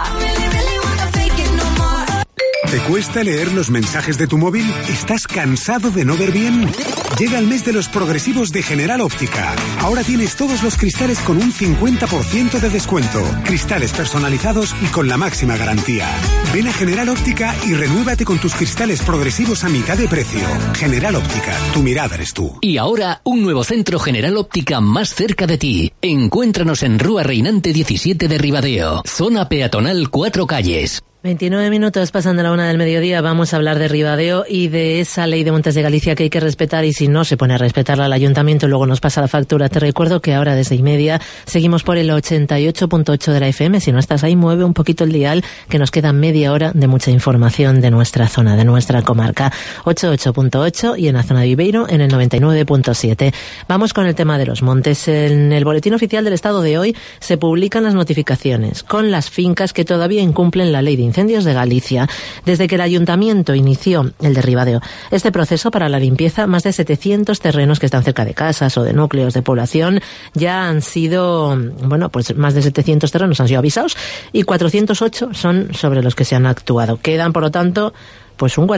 ¿Te cuesta leer los mensajes de tu móvil? ¿Estás cansado de no ver bien? Llega el mes de los progresivos de General Óptica. Ahora tienes todos los cristales con un 50% de descuento. Cristales personalizados y con la máxima garantía. Ven a General Óptica y renuévate con tus cristales progresivos a mitad de precio. General Óptica, tu mirada eres tú. Y ahora, un nuevo centro General Óptica más cerca de ti. Encuéntranos en Rúa Reinante 17 de Ribadeo, zona peatonal 4 calles. 29 minutos pasan de la 1 del mediodía. Vamos a hablar de Ribadeo y de esa ley de Montes de Galicia que hay que respetar, y si no se pone a respetarla el ayuntamiento, luego nos pasa la factura. Te recuerdo que ahora desde 6:30 seguimos por el 88.8 de la FM. Si no estás ahí, mueve un poquito el dial, que nos queda media hora de mucha información de nuestra zona, de nuestra comarca. 88.8 y en la zona de Viveiro en el 99.7. Vamos con el tema de los montes. En el Boletín Oficial del Estado de hoy se publican las notificaciones con las fincas que todavía incumplen la ley de incendios de Galicia. Desde que el ayuntamiento inició el de Ribadeo este proceso para la limpieza, más de 700 terrenos que están cerca de casas o de núcleos de población ya han sido, pues más de 700 terrenos han sido avisados y 408 son sobre los que se han actuado. Quedan, por lo tanto, pues un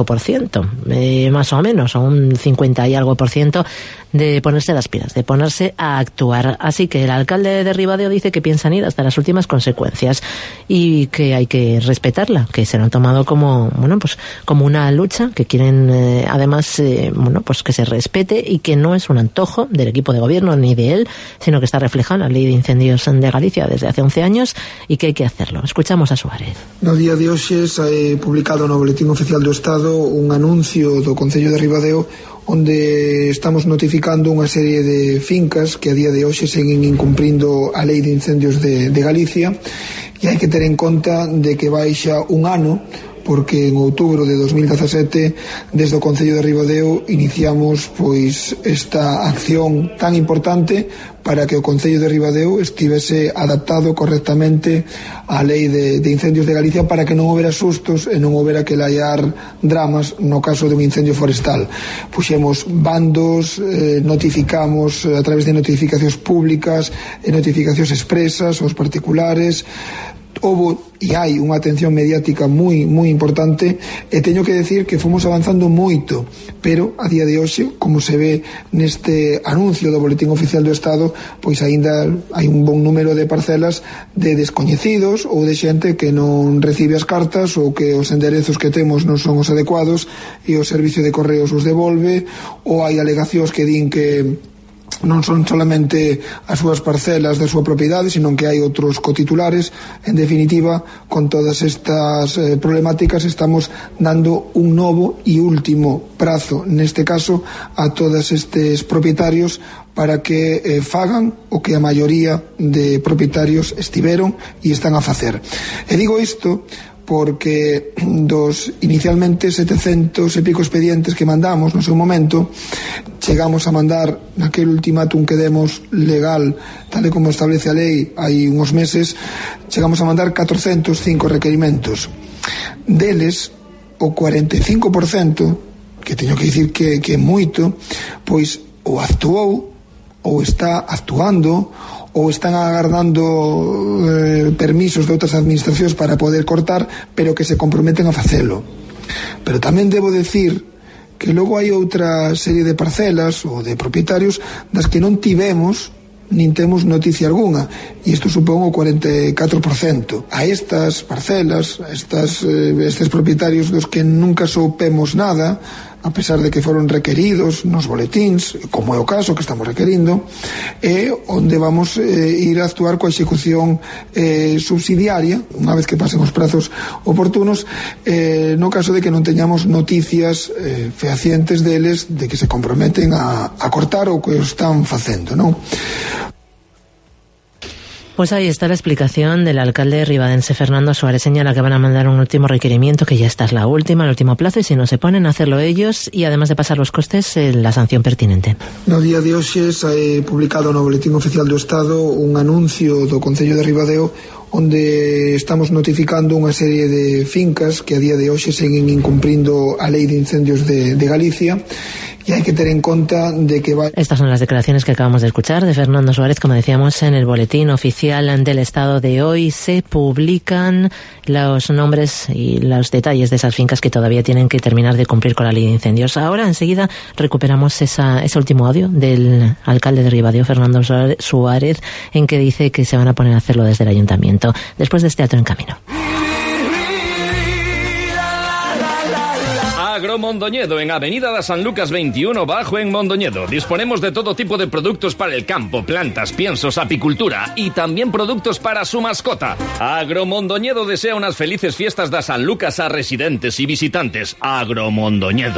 45%, más o menos, o un 50 y algo % de ponerse las pilas, de ponerse a actuar. Así que el alcalde de Ribadeo dice que piensan ir hasta las últimas consecuencias y que hay que respetarla, que se lo han tomado como, como una lucha, que quieren además, pues que se respete y que no es un antojo del equipo de gobierno ni de él, sino que está reflejado en la ley de incendios de Galicia desde hace 11 años y que hay que hacerlo. Escuchamos a Suárez. No día de hoxe se publicado no Boletín Oficial do Estado un anuncio do Concello de Ribadeo onde estamos notificando unha serie de fincas que a día de hoxe seguen incumprindo a lei de incendios de Galicia, e hai que ter en conta de que baixa un ano, porque en outubro de 2017 desde o Concello de Ribadeo iniciamos pois esta acción tan importante para que o Concello de Ribadeo estivese adaptado correctamente á lei de incendios de Galicia, para que non houbera sustos e non houbera que laiar dramas no caso de un incendio forestal. Puxemos bandos, notificamos a través de notificacións públicas e notificacións expresas aos particulares. Houve e hai unha atención mediática moi importante, e teño que decir que fomos avanzando moito, pero a día de hoxe, como se ve neste anuncio do Boletín Oficial do Estado, pois aínda hai un bon número de parcelas de descoñecidos ou de xente que non recibe as cartas, ou que os enderezos que temos non son os adecuados e o servicio de correos os devolve, ou hai alegacións que din que non son solamente as súas parcelas da súa propiedade, sino que hai outros cotitulares. En definitiva, con todas estas problemáticas estamos dando un novo e último prazo, neste caso, a todos estes propietarios para que fagan o que a maioría de propietarios estiveron e están a facer. E digo isto porque dos inicialmente 700 e pico expedientes que mandamos no seu momento, chegamos a mandar naquele ultimátum que demos legal, tal e como establece a lei hai uns meses, chegamos a mandar 405 requerimentos. Deles, o 45%, que teño que dicir que é moito, pois ou actuou, ou está actuando, ou están agardando permisos de outras administracións para poder cortar, pero que se comprometen a facelo. Pero tamén debo decir que logo hai outra serie de parcelas ou de propietarios das que non tivemos nin temos noticia algunha, e isto supón o 44%. A estas parcelas, estes propietarios dos que nunca soupemos nada, a pesar de que foron requeridos nos boletíns, como é o caso que estamos requerindo, é onde vamos ir a actuar coa execución subsidiaria, unha vez que pasen os prazos oportunos, no caso de que non teñamos noticias fehacientes deles de que se comprometen a cortar o que están facendo, non? Pues ahí está la explicación del alcalde ribadense Fernando Suárez. Señala que van a mandar un último requerimiento, que ya esta es la última, el último plazo, y si no se ponen a hacerlo ellos, y además de pasar los costes, la sanción pertinente. No día de hoxe se ha publicado no Boletín Oficial do Estado un anuncio do Concello de Ribadeo onde estamos notificando unha serie de fincas que a día de hoxe seguen incumprindo a lei de incendios de Galicia, y hay que tener en cuenta de que Estas son las declaraciones que acabamos de escuchar de Fernando Suárez. Como decíamos, en el Boletín Oficial del Estado de hoy se publican los nombres y los detalles de esas fincas que todavía tienen que terminar de cumplir con la ley de incendios. Ahora, enseguida, recuperamos ese último audio del alcalde de Ribadeo, Fernando Suárez, en que dice que se van a poner a hacerlo desde el ayuntamiento, después de este alto en camino. Agromondoñedo, en Avenida da San Lucas 21 Bajo en Mondoñedo. Disponemos de todo tipo de productos para el campo, plantas, piensos, apicultura y también productos para su mascota. Agromondoñedo desea unas felices fiestas da San Lucas a residentes y visitantes. Agromondoñedo.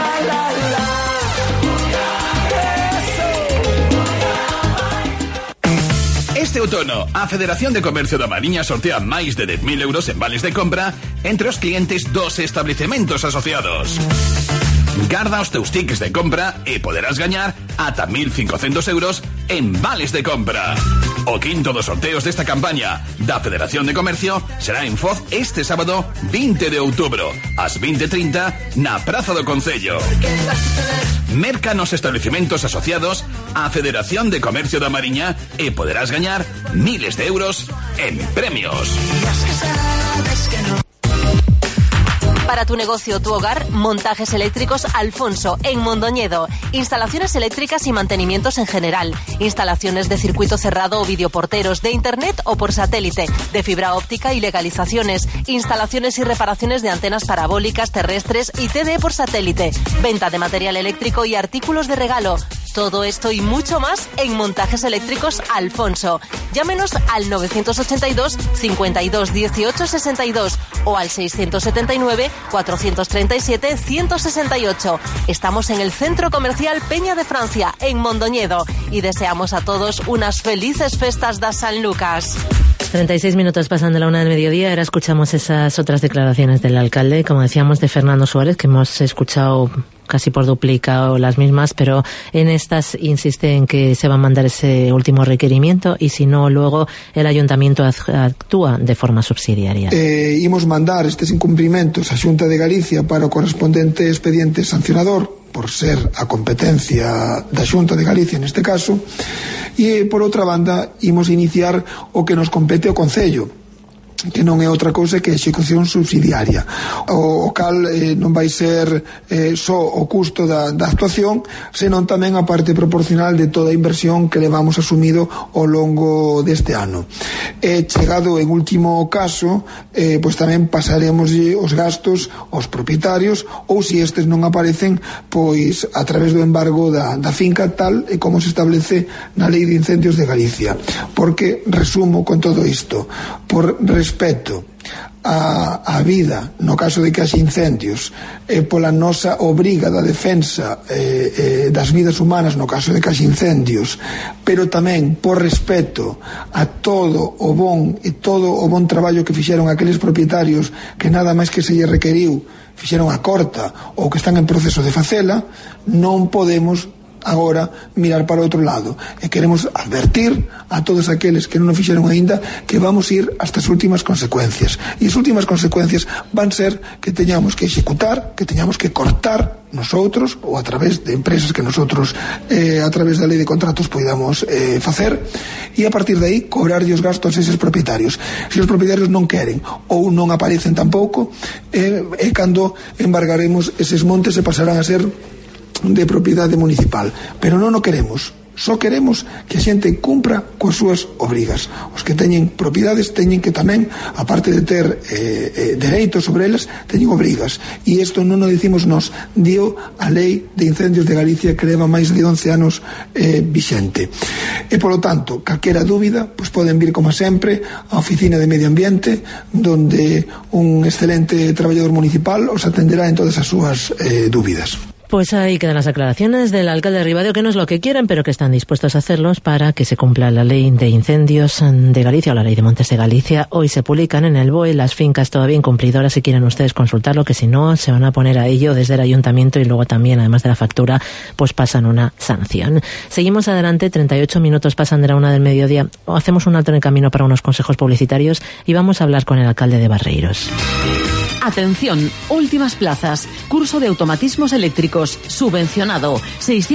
Este outono, a Federación de Comercio da Mariña sortea máis de 10.000 euros en vales de compra entre os clientes dos establecementos asociados. Garda os teus tickets de compra e poderás gañar ata 1.500 euros en vales de compra. O quinto dos sorteos desta campaña da Federación de Comercio será en Foz este sábado 20 de outubro, ás 20:30 na Praza do Concello. Merca nos establecementos asociados á Federación de Comercio da Mariña e poderás gañar miles de euros en premios. Para tu negocio o tu hogar, Montajes Eléctricos Alfonso, en Mondoñedo. Instalaciones eléctricas y mantenimientos en general. Instalaciones de circuito cerrado o videoporteros, de internet o por satélite, de fibra óptica y legalizaciones. Instalaciones y reparaciones de antenas parabólicas, terrestres y TDE por satélite. Venta de material eléctrico y artículos de regalo. Todo esto y mucho más en Montajes Eléctricos Alfonso. Llámenos al 982 52 18 62 o al 679 437 168. Estamos en el Centro Comercial Peña de Francia, en Mondoñedo, y deseamos a todos unas felices festas da San Lucas. 36 minutos pasan de la 1 del mediodía. Ahora escuchamos esas otras declaraciones del alcalde, como decíamos, de Fernando Suárez, que hemos escuchado casi por duplicado las mismas, pero en estas insiste en que se va a mandar ese último requerimiento y si no, luego el ayuntamiento actúa de forma subsidiaria. Imos mandar estes incumprimentos á Xunta de Galicia para o correspondente expediente sancionador, por ser a competencia da Xunta de Galicia neste caso, e por outra banda imos iniciar o que nos compete o Concello, que non é outra cousa que a execución subsidiaria, o cal non vai ser só o custo da actuación, senón tamén a parte proporcional de toda a inversión que levamos asumido ao longo deste ano. Chegado en último caso, pois tamén pasaremos os gastos aos propietarios, ou se estes non aparecen, pois a través do embargo da finca, tal e como se establece na Lei de Incendios de Galicia. Porque, resumo con todo isto, por respecto a vida no caso de que haxe incendios, pola nosa obriga da defensa das vidas humanas no caso de que haxe incendios, pero tamén por respecto a todo o bon traballo que fixeron aqueles propietarios que nada máis que se lle requeriu fixeron a corta ou que están en proceso de facela, non podemos agora mirar para outro lado, e queremos advertir a todos aqueles que non o fixeron aínda que vamos ir hasta as últimas consecuencias, e as últimas consecuencias van ser que teñamos que executar, que teñamos que cortar nosotros ou a través de empresas que nosotros a través da lei de contratos podamos facer, e a partir de aí cobrarlle os gastos a eses propietarios. Se os propietarios non queren ou non aparecen tampouco, é cando embargaremos eses montes e pasarán a ser de propiedade municipal, pero non o queremos. Só queremos que a xente cumpra coas súas obrigas. Os que teñen propiedades teñen que tamén, aparte de ter dereitos sobre elas, teñen obrigas. E isto non o dicimos nós, dio a Lei de Incendios de Galicia, que leva máis de 11 anos vixente. E, polo tanto, calquera dúbida, pois poden vir, como sempre, á Oficina de Medio Ambiente, donde un excelente traballador municipal os atenderá en todas as súas dúbidas. Pues ahí quedan las aclaraciones del alcalde de Ribadeo, que no es lo que quieren, pero que están dispuestos a hacerlos para que se cumpla la ley de incendios de Galicia o la ley de montes de Galicia. Hoy se publican en el BOE las fincas todavía incumplidoras, si quieren ustedes consultarlo, que si no se van a poner a ello desde el ayuntamiento y luego también, además de la factura, pues pasan una sanción. Seguimos adelante, 38 minutos pasan de la 1 del mediodía. Hacemos un alto en el camino para unos consejos publicitarios y vamos a hablar con el alcalde de Barreiros. Atención, últimas plazas. Curso de automatismos eléctricos, subvencionado,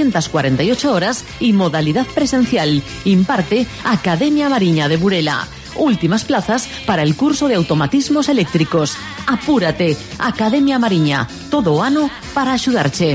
648 horas y modalidad presencial. Imparte Academia Mariña de Burela. Últimas plazas para el curso de automatismos eléctricos. Apúrate, Academia Mariña. Todo o ano para axudarche.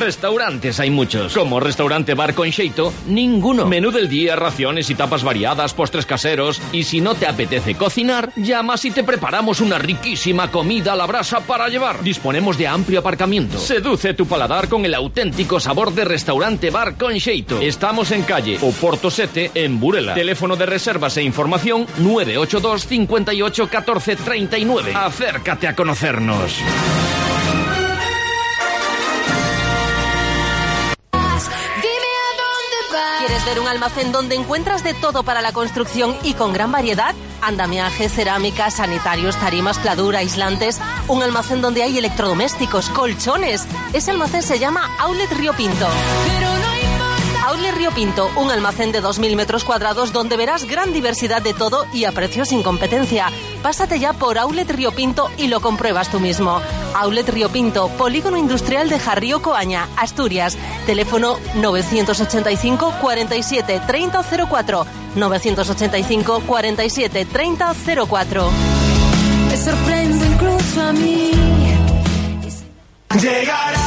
Restaurantes hay muchos. Como Restaurante Bar con Xeito, ninguno. Menú del día, raciones y tapas variadas, postres caseros. Y si no te apetece cocinar, llamas y te preparamos una riquísima comida a la brasa para llevar. Disponemos de amplio aparcamiento. Seduce tu paladar con el auténtico sabor de Restaurante Bar con Xeito. Estamos en calle Oporto 7, en Burela. Teléfono de reservas e información 982 58 14 39. Acércate a conocernos. ¿Quieres ver un almacén donde encuentras de todo para la construcción y con gran variedad? Andamiaje, cerámica, sanitarios, tarimas, pladura, aislantes. Un almacén donde hay electrodomésticos, colchones. Ese almacén se llama Outlet Río Pinto. Outlet Río Pinto, un almacén de 2.000 metros cuadrados donde verás gran diversidad de todo y a precios sin competencia. Pásate ya por Outlet Río Pinto y lo compruebas tú mismo. Outlet Río Pinto, Polígono Industrial de Jarrío Coaña, Asturias. Teléfono 985 47 30 04. 985 47 30 04. Me sorprende incluso a mí. Llegará.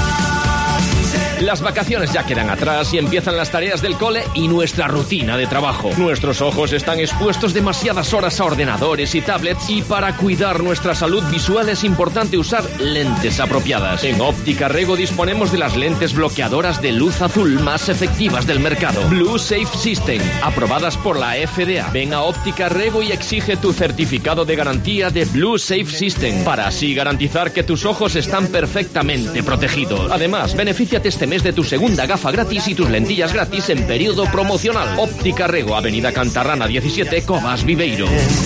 Las vacaciones ya quedan atrás y empiezan las tareas del cole y nuestra rutina de trabajo. Nuestros ojos están expuestos demasiadas horas a ordenadores y tablets y para cuidar nuestra salud visual es importante usar lentes apropiadas. En Óptica Rego disponemos de las lentes bloqueadoras de luz azul más efectivas del mercado. Blue Safe System, aprobadas por la FDA. Ven a Óptica Rego y exige tu certificado de garantía de Blue Safe System para así garantizar que tus ojos están perfectamente protegidos. Además, benefíciate este mes de tu segunda gafa gratis y tus lentillas gratis en periodo promocional. Óptica Rego, Avenida Cantarrana 17, Covas, Viveiro.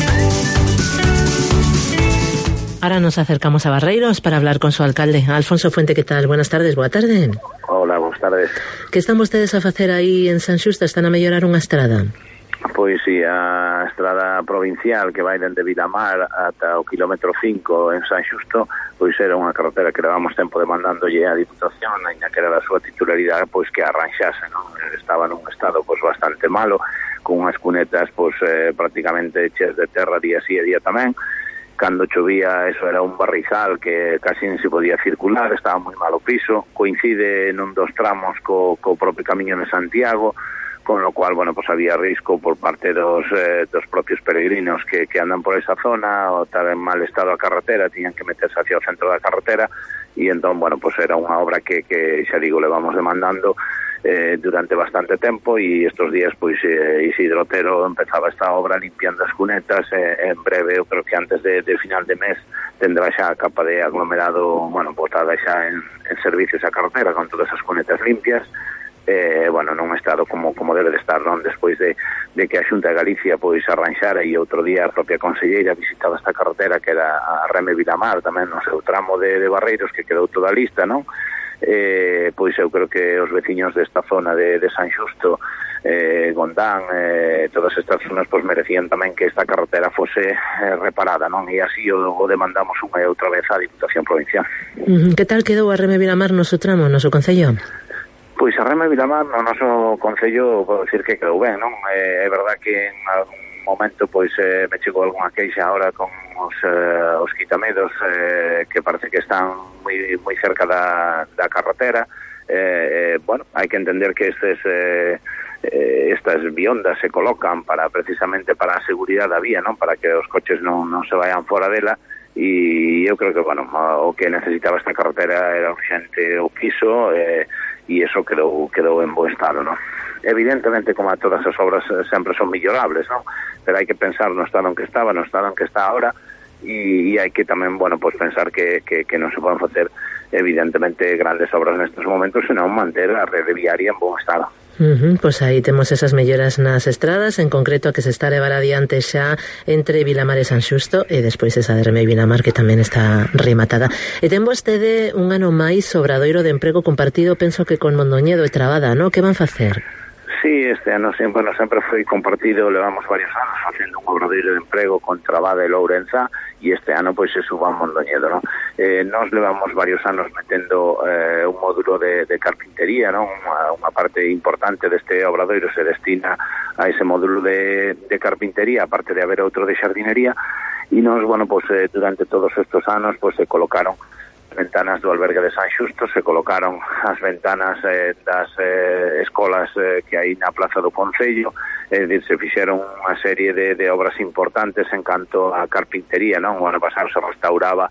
Ahora nos acercamos a Barreiros para hablar con su alcalde, Alfonso Fuente. ¿Qué tal? Buenas tardes, boa tarde. Hola, buenas tardes. Que están vostedes a facer aí en San Xusto? Están a mellorar unha estrada? Pois si, a estrada provincial que vai dende Vilamar ata o kilómetro 5 en San Xusto, pois era unha carretera que levamos tempo demandándolle a Diputación, ainda que era da súa titularidade, pois que arranxase, non? Estaba nun estado pois bastante malo, con unhas cunetas pois prácticamente cheas de terra día sí e día tamén. Cando chovía, eso era un barrizal que casi non se podía circular, estaba moi malo piso, coincide nun dos tramos co propio Camiño de Santiago, con lo cual, bueno, pues había risco por parte dos propios peregrinos que andan por esa zona, o tal en mal estado a carretera, tiñan que meterse hacia o centro da carretera, e entón, bueno, pues era unha obra que xa digo, levamos demandando durante bastante tempo, e estos días, pois, Isidro Otero empezaba esta obra limpiando as cunetas, en breve, eu creo que antes de final de mes, tendrá xa a capa de aglomerado, bueno, botada xa en servicios a carretera, con todas as cunetas limpias, bueno, nun estado como debe de estar, non? Despois de que a Xunta de Galicia pois arranxara, e outro día a propia conselleira visitaba esta carretera que era a Reme Vilamar, tamén no seu tramo de Barreiros, que quedou toda lista, non? Pois eu creo que os veciños desta zona de San Xusto, Gondán, todas estas zonas pois merecían tamén que esta carretera fose reparada, non? E así o demandamos unha e outra vez á Diputación Provincial. Que tal quedou a Reme Vilamar no seu tramo, no seu concello? Pois a Reme Vilamar no noso concello podo dicir que quedou ben, non? É verdad que en algún momento pois me chegou algunha queixa ahora con os quitamedos que parece que están moi cerca da carretera. Bueno, hai que entender que estas biondas se colocan precisamente para a seguridade da vía, non? Para que os coches non se vayan fora dela, e eu creo que, bueno, o que necesitaba esta carretera era urgente o piso, e eso quedou en bo estado, non? Evidentemente, como a todas as obras sempre son mellorables, non? Pero hai que pensar no estado en que estaba, no estado en que está ahora, e hai que tamén, bueno, pues pensar que non se poden facer evidentemente grandes obras nestes momentos, senón manter a rede viaria en bon estado. Pois aí temos esas melloras nas estradas, en concreto a que se está a levar adiante xa entre Vilamar e San Xusto, e despois esa de Remei Vilamar que tamén está rematada. E ten vostede un ano máis obradoiro de emprego compartido, penso que con Mondoñedo e Trabada, non? Que van facer? Sí, este ano sempre foi compartido, levamos varios anos facendo un obradoiro de emprego con Trabada e Lourenza, e este ano pois se suba a Mondoñedo, non? Nos levamos varios anos metendo un módulo de carpintería, non? Unha parte importante deste obradoiro se destina a ese módulo de carpintería, aparte de haber outro de xardinería, e nos, bueno, pois durante todos estes anos pois se colocaron ventanas do albergue de San Xusto, se colocaron as ventanas das escolas que hai na Plaza do Concello, se fixeron unha serie de obras importantes en canto a carpintería, non? O ano pasado se restauraba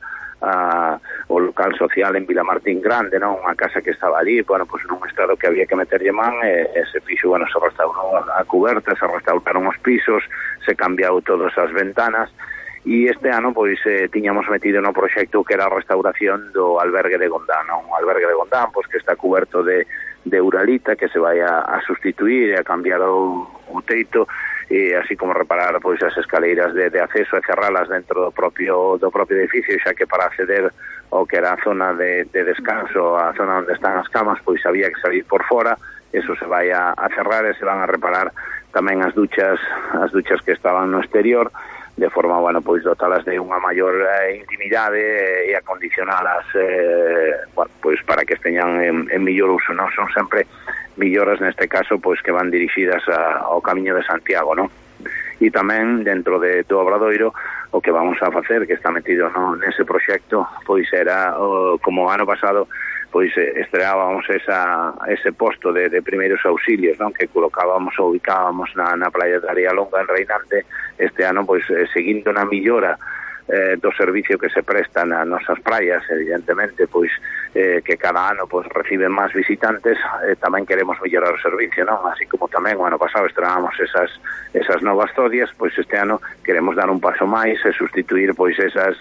o local social en Vilamartín Grande, non? Unha casa que estaba ali, bueno, pues nun estado que había que meterlle man, se fixo, bueno, se restaurou a cuberta, se restauraron os pisos, se cambiou todas as ventanas, e este ano, pois, tiñamos metido no proxecto que era a restauración do albergue de Gondán, non? O albergue de Gondán, pois, que está cuberto de uralita, que se vai a sustituir e a cambiar o teito, e así como reparar pois as escaleiras de acceso e cerralas dentro do propio edificio, xa que para acceder ao que era a zona de descanso, a zona onde están as camas, pois había que salir por fora, eso se vai a cerrar e se van a reparar tamén as duchas que estaban no exterior, de forma, bueno, pois dotalas de unha maior intimidade e acondicionalas, bueno, pois para que esteñan en mellor uso, non? Son sempre melloras neste caso, pois que van dirixidas ao Camiño de Santiago, non? E tamén dentro do Obradoiro o que vamos a facer, que está metido nese proxecto, pois era como ano pasado, pois estreábamos ese posto de primeiros auxilios, non? Que colocábamos ou ubicábamos na playa de Area Longa en Reinante. Este ano, pois seguindo na millora do servicio que se presta nas nosas praias, evidentemente, pois que cada ano pois reciben máis visitantes, tamén queremos mellorar o servicio, non? Así como tamén o ano pasado estrenábamos esas novas zodias, pois este ano queremos dar un paso máis e sustituir pois esas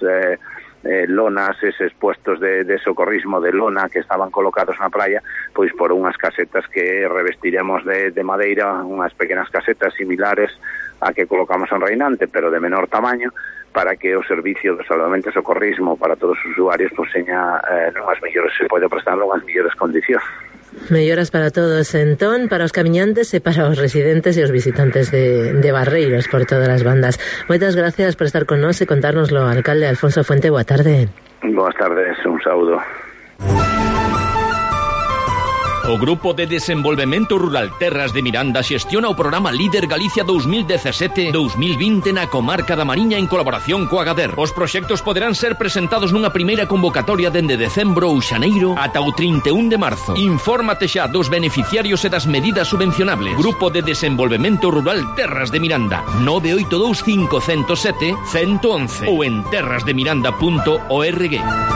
lonas, eses puestos de socorrismo de lona que estaban colocados na praia, pois por unhas casetas que revestiremos de madeira, unhas pequenas casetas similares a que colocamos en Reinante, pero de menor tamaño, para que o servicio de salvamento e socorrismo para todos os usuarios pois seña nunhas mellores, se pode prestar nunhas mellores condicións. Melloras para todos, entón, para os camiñantes e para os residentes e os visitantes de Barreiros por todas as bandas. Moitas gracias por estar con nós e contárnoslo, alcalde Alfonso Fuente. Boa tarde. Boas tardes, un saúdo. O Grupo de Desenvolvemento Rural Terras de Miranda xestiona o programa Líder Galicia 2017-2020 na comarca da Mariña en colaboración coa Gader. Os proxectos poderán ser presentados nunha primeira convocatoria dende decembro ou xaneiro ata o 31 de marzo. Infórmate xa dos beneficiarios e das medidas subvencionables. Grupo de Desenvolvemento Rural Terras de Miranda, 982 507 111 ou en terrasdemiranda.org.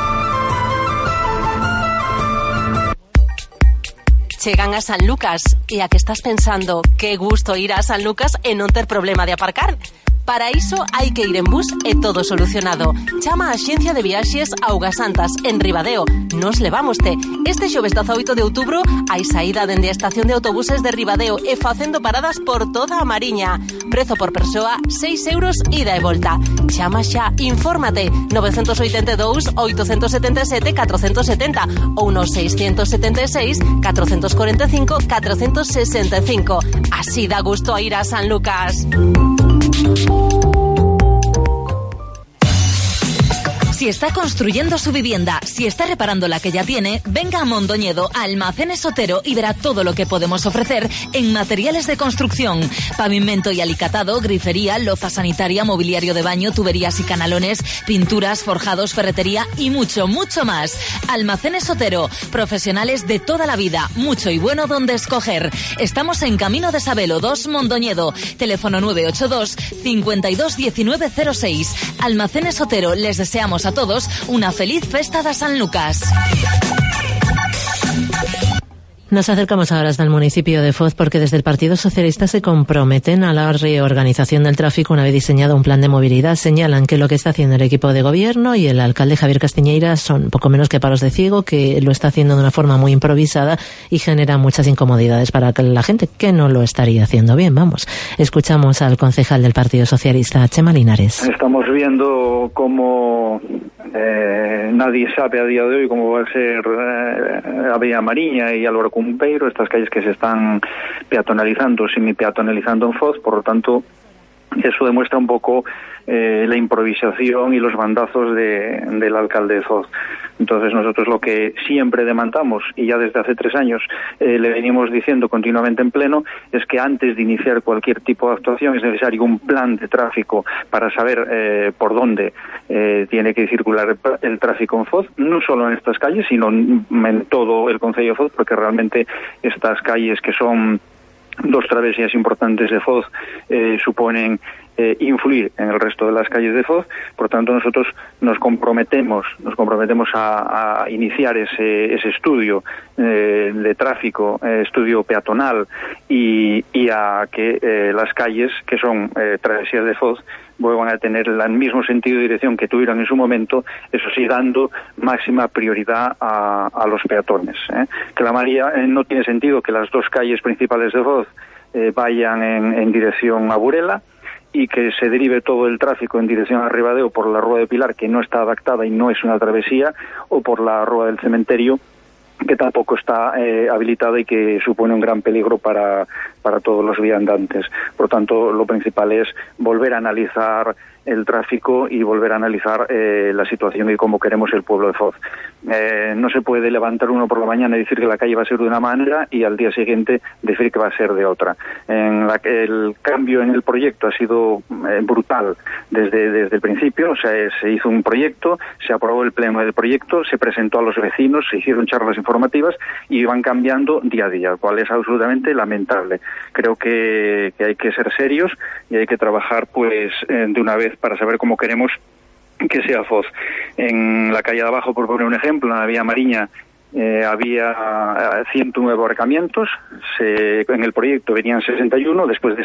Chegan a San Lucas e a que estás pensando que gusto ir a San Lucas e non ter problema de aparcar. Para iso hai que ir en bus e todo solucionado. Chama a Axencia de Viaxes Augasantas en Ribadeo. Nos levámoste. Este xoves 18 de outubro hai saída dende a estación de autobuses de Ribadeo e facendo paradas por toda a Mariña. Prezo por persoa 6 euros ida e volta. Chama xa, infórmate 982 877 470 ou no 676 445 465. Así dá gusto a ir a San Lucas. Si está construyendo su vivienda, si está reparando la que ya tiene, venga a Mondoñedo, a Almacenes Otero y verá todo lo que podemos ofrecer en materiales de construcción. Pavimento y alicatado, grifería, loza sanitaria, mobiliario de baño, tuberías y canalones, pinturas, forjados, ferretería y mucho, mucho más. Almacenes Otero, profesionales de toda la vida, mucho y bueno donde escoger. Estamos en Camino de Sabelo 2, Mondoñedo. Teléfono 982 52 19 06. Almacenes Otero, les deseamos a todos una feliz festa de San Lucas. Nos acercamos ahora hasta el municipio de Foz porque desde el Partido Socialista se comprometen a la reorganización del tráfico una vez diseñado un plan de movilidad. Señalan que lo que está haciendo el equipo de gobierno y el alcalde Javier Castiñeira son poco menos que palos de ciego, que lo está haciendo de una forma muy improvisada y genera muchas incomodidades para la gente que no lo estaría haciendo bien. Vamos, escuchamos al concejal del Partido Socialista, Chema Linares. Estamos viendo cómo nadie sabe a día de hoy cómo va a ser a Vía Mariña y Álvaro Cumpeiro, estas calles que se están peatonalizando, semi-peatonalizando en Foz, por lo tanto Eso demuestra un poco la improvisación y los bandazos del alcalde de Foz. Entonces nosotros lo que siempre demandamos, y ya desde hace 3 años le venimos diciendo continuamente en pleno, es que antes de iniciar cualquier tipo de actuación es necesario un plan de tráfico para saber por dónde tiene que circular el tráfico en Foz, no solo en estas calles, sino en todo el concello de Foz, porque realmente estas calles, que son 2 travesías importantes de Foz, suponen influir en el resto de las calles de Foz. Por tanto, nosotros nos comprometemos a iniciar ese estudio de tráfico, estudio peatonal, y a que las calles que son travesías de Foz vuelvan a tener el mismo sentido de dirección que tuvieron en su momento, eso sí, dando máxima prioridad a los peatones. Que la María no tiene sentido que las 2 calles principales de Foz vayan en dirección a Burela, y que se derive todo el tráfico en dirección a Ribadeo por la Rúa de Pilar, que no está adaptada y no es una travesía, o por la Rúa del Cementerio, que tampoco está habilitada y que supone un gran peligro para todos los viandantes. Por tanto, lo principal es volver a analizar el tráfico y volver a analizar la situación y cómo queremos el pueblo de Foz. No se puede levantar uno por la mañana y decir que la calle va a ser de una manera y al día siguiente decir que va a ser de otra. El cambio en el proyecto ha sido brutal desde el principio. O sea, se hizo un proyecto, se aprobó el pleno del proyecto, se presentó a los vecinos, se hicieron charlas informativas y van cambiando día a día, lo cual es absolutamente lamentable. Creo que hay que ser serios y hay que trabajar pues de una vez para saber cómo queremos que sea Foz. En la calle de abajo, por poner un ejemplo, en la vía Mariña, había 109 aparcamientos, en el proyecto venían 61, después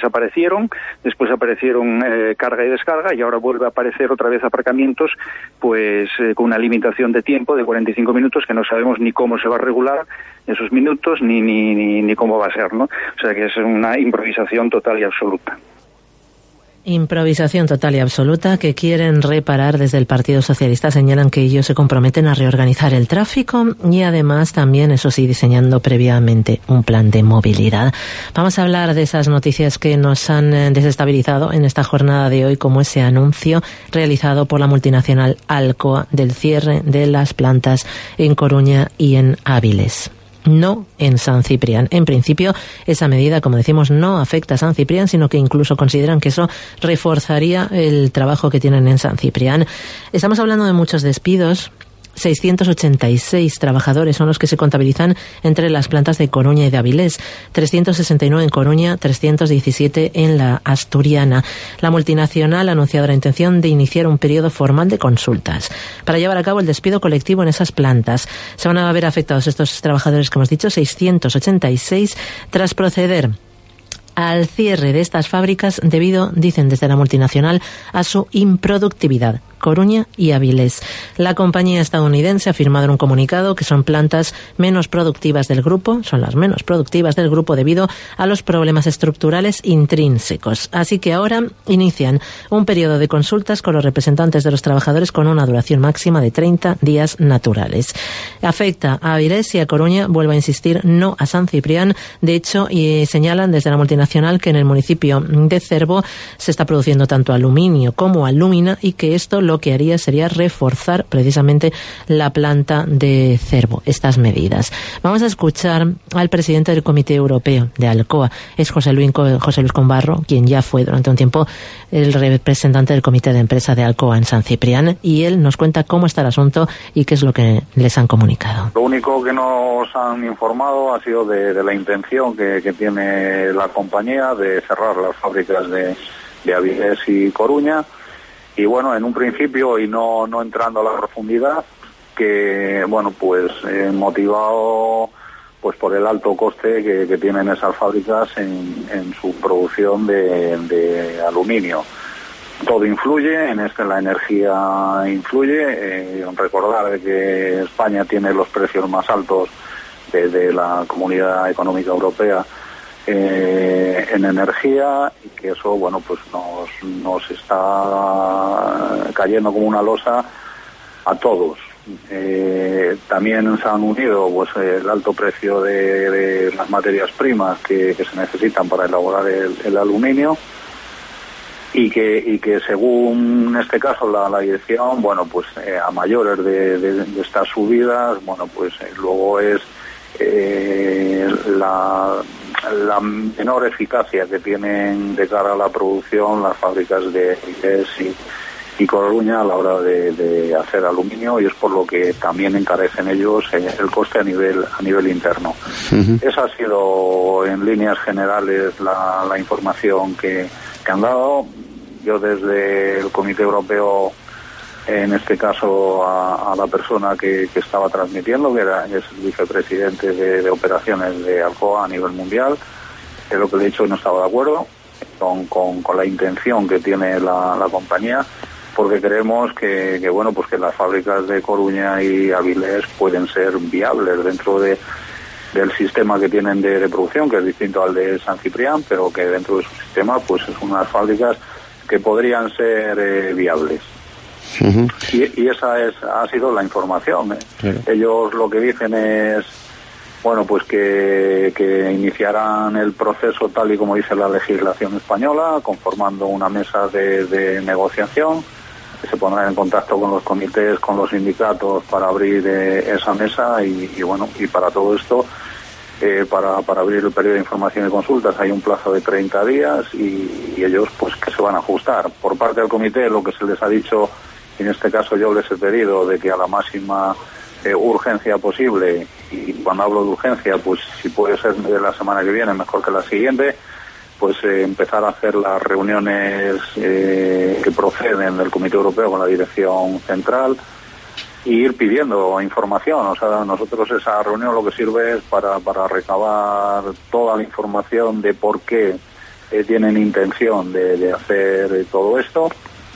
aparecieron carga y descarga, y ahora vuelve a aparecer otra vez aparcamientos pues con una limitación de tiempo de 45 minutos, que no sabemos ni cómo se va a regular esos minutos ni cómo va a ser, ¿no? O sea que es una improvisación total y absoluta. Improvisación total y absoluta que quieren reparar desde el Partido Socialista. Señalan que ellos se comprometen a reorganizar el tráfico y además también, eso sí, diseñando previamente un plan de movilidad. Vamos a hablar de esas noticias que nos han desestabilizado en esta jornada de hoy, como ese anuncio realizado por la multinacional Alcoa del cierre de las plantas en Coruña y en Áviles. No en San Ciprián. En principio, esa medida, como decimos, no afecta a San Ciprián, sino que incluso consideran que eso reforzaría el trabajo que tienen en San Ciprián. Estamos hablando de muchos despidos. 686 trabajadores son los que se contabilizan entre las plantas de Coruña y de Avilés, 369 en Coruña, 317 en la Asturiana. La multinacional ha anunciado la intención de iniciar un periodo formal de consultas para llevar a cabo el despido colectivo en esas plantas. Se van a ver afectados estos trabajadores, como hemos dicho, 686, tras proceder al cierre de estas fábricas debido, dicen desde la multinacional, a su improductividad. Coruña y Avilés. La compañía estadounidense ha afirmado en un comunicado que son plantas menos productivas del grupo, son las menos productivas del grupo debido a los problemas estructurales intrínsecos. Así que ahora inician un periodo de consultas con los representantes de los trabajadores con una duración máxima de 30 días naturales. Afecta a Avilés y a Coruña, vuelvo a insistir, no a San Ciprián. De hecho, y señalan desde la multinacional que en el municipio de Cervo se está produciendo tanto aluminio como alúmina y que esto lo que haría sería reforzar precisamente la planta de Cervo, estas medidas. Vamos a escuchar al presidente del Comité Europeo de Alcoa, es José Luis Combarro, quien ya fue durante un tiempo el representante del Comité de Empresa de Alcoa en San Ciprián, y él nos cuenta cómo está el asunto y qué es lo que les han comunicado. Lo único que nos han informado ha sido de la intención que tiene la compañía de cerrar las fábricas de Avilés y Coruña. Y bueno, en un principio, y no entrando a la profundidad, que bueno, pues motivado pues por el alto coste que tienen esas fábricas en su producción de aluminio. Todo influye, la energía influye. Recordar que España tiene los precios más altos de la Comunidad Económica Europea en energía, y que eso bueno pues nos está cayendo como una losa a todos. También se han unido pues el alto precio de las materias primas que se necesitan para elaborar el aluminio, y que según en este caso la dirección, bueno, pues a mayores de estas subidas, bueno, pues luego es la menor eficacia que tienen de cara a la producción las fábricas de Avilés y Coruña a la hora de hacer aluminio, y es por lo que también encarecen ellos el coste a nivel interno. Esa ha sido en líneas generales la información que han dado. Yo desde el Comité Europeo, en este caso a la persona que estaba transmitiendo, que es el vicepresidente de operaciones de Alcoa a nivel mundial, es lo que le he dicho, no estaba de acuerdo con la intención que tiene la compañía, porque creemos que bueno, pues que las fábricas de Coruña y Avilés pueden ser viables dentro del sistema que tienen de producción, que es distinto al de San Ciprián, pero que dentro de su sistema pues es unas fábricas que podrían ser viables. Y esa ha sido la información. Claro. Ellos lo que dicen es, bueno, pues que iniciarán el proceso tal y como dice la legislación española, conformando una mesa de negociación, que se pondrán en contacto con los comités, con los sindicatos para abrir esa mesa y bueno, y para todo esto, para abrir el periodo de información y consultas hay un plazo de 30 días y ellos pues que se van a ajustar. Por parte del comité lo que se les ha dicho, en este caso yo les he pedido de que a la máxima urgencia posible, y cuando hablo de urgencia pues si puede ser de la semana que viene mejor que la siguiente, pues empezar a hacer las reuniones que proceden del Comité Europeo con la dirección central y ir pidiendo información. O sea, nosotros esa reunión lo que sirve es para recabar toda la información de por qué tienen intención de hacer todo esto,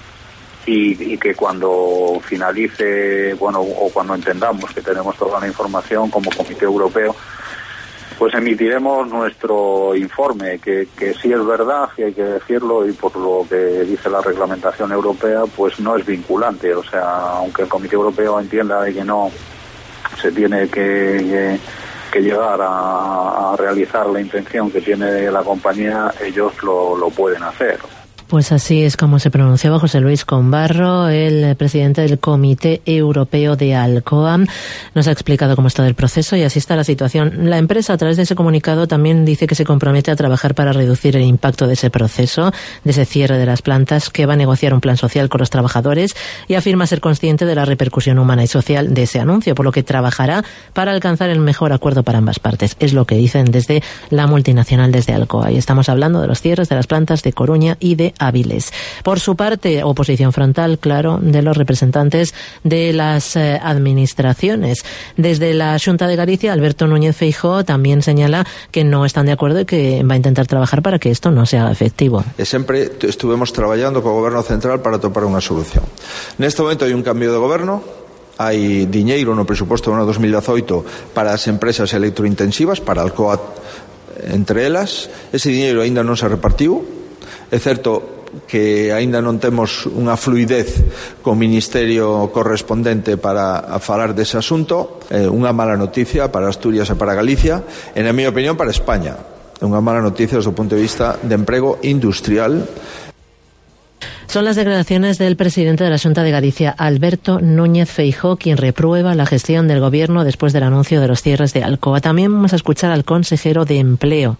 y que cuando finalice, bueno, o cuando entendamos que tenemos toda la información como Comité Europeo, pues emitiremos nuestro informe, que sí es verdad, y hay que decirlo, y por lo que dice la reglamentación europea, pues no es vinculante. O sea, aunque el Comité Europeo entienda de que no se tiene que llegar a realizar la intención que tiene la compañía, ellos lo pueden hacer. Pues así es como se pronunciaba José Luis Combarro, el presidente del Comité Europeo de Alcoa. Nos ha explicado cómo está el proceso y así está la situación. La empresa, a través de ese comunicado, también dice que se compromete a trabajar para reducir el impacto de ese proceso, de ese cierre de las plantas, que va a negociar un plan social con los trabajadores y afirma ser consciente de la repercusión humana y social de ese anuncio, por lo que trabajará para alcanzar el mejor acuerdo para ambas partes. Es lo que dicen desde la multinacional, desde Alcoa. Y estamos hablando de los cierres de las plantas de Coruña y de Avilés. Por su parte, oposición frontal, claro, de los representantes de las administraciones. Desde la Xunta de Galicia, Alberto Núñez Feijóo también señala que no están de acuerdo y que va a intentar trabajar para que esto no sea efectivo. Sempre estuvemos traballando co Goberno Central para topar unha solución. Neste momento hai un cambio de goberno, hai diñeiro no presuposto do ano 2018 para as empresas electrointensivas, para Alcoa entre elas. Ese diñeiro aínda non se repartiu. É certo que aínda non temos unha fluidez co Ministerio correspondente para falar dese asunto. Unha mala noticia para Asturias e para Galicia, e na miña opinión para España. É unha mala noticia desde o punto de vista de emprego industrial. Son las declaraciones del presidente de la Xunta de Galicia, Alberto Núñez Feijóo, quien reprueba la gestión del gobierno después del anuncio de los cierres de Alcoa. También vamos a escuchar al consejero de Empleo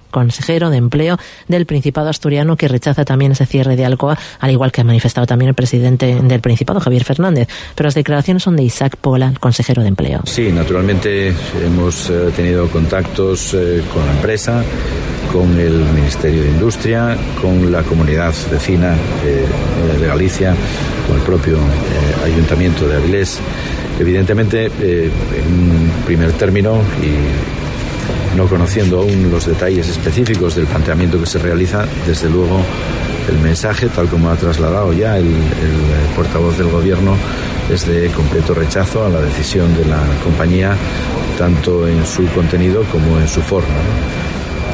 del Principado asturiano, que rechaza también ese cierre de Alcoa, al igual que ha manifestado también el presidente del Principado, Javier Fernández. Pero las declaraciones son de Isaac Pola, el consejero de Empleo. Sí, naturalmente hemos tenido contactos con la empresa, con el Ministerio de Industria, con la comunidad vecina de Galicia, con el propio Ayuntamiento de Avilés. Evidentemente, en un primer término, y no conociendo aún los detalles específicos del planteamiento que se realiza, desde luego el mensaje, tal como ha trasladado ya el portavoz del Gobierno, es de completo rechazo a la decisión de la compañía, tanto en su contenido como en su forma, ¿no?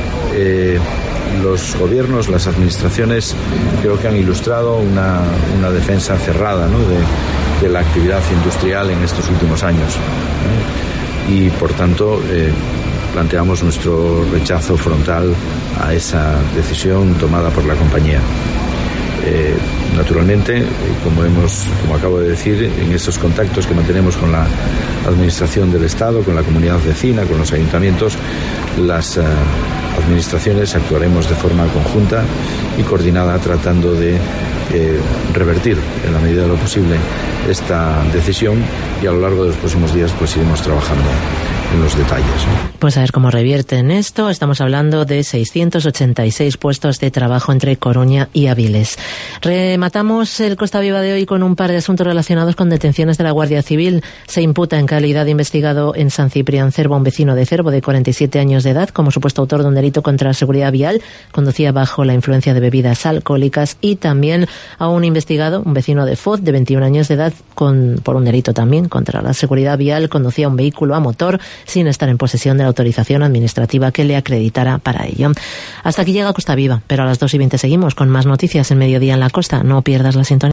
Los gobiernos, las administraciones, creo que han ilustrado una defensa cerrada, ¿no?, de la actividad industrial en estos últimos años, ¿no? Y por tanto planteamos nuestro rechazo frontal a esa decisión tomada por la compañía. Naturalmente, como acabo de decir, en estos contactos que mantenemos con la Administración del Estado, con la comunidad vecina, con los ayuntamientos, las administraciones actuaremos de forma conjunta y coordinada tratando de revertir en la medida de lo posible esta decisión, y a lo largo de los próximos días pues iremos trabajando en los detalles. Pues a ver cómo revierten esto. Estamos hablando de 686 puestos de trabajo entre Coruña y Avilés. Rematamos el Costa Viva de hoy con un par de asuntos relacionados con detenciones de la Guardia Civil. Se imputa en calidad de investigado en San Ciprián Cervo a un vecino de Cervo de 47 años de edad como supuesto autor de un delito contra la seguridad vial. Conducía bajo la influencia de bebidas alcohólicas, y también a un investigado, un vecino de Foz de 21 años de edad por un delito también contra la seguridad vial. Conducía un vehículo a motor sin estar en posesión de la autorización administrativa que le acreditara para ello. Hasta aquí llega Costa Viva, pero a las 2:20 seguimos con más noticias en Mediodía en la Costa. No pierdas la sintonía.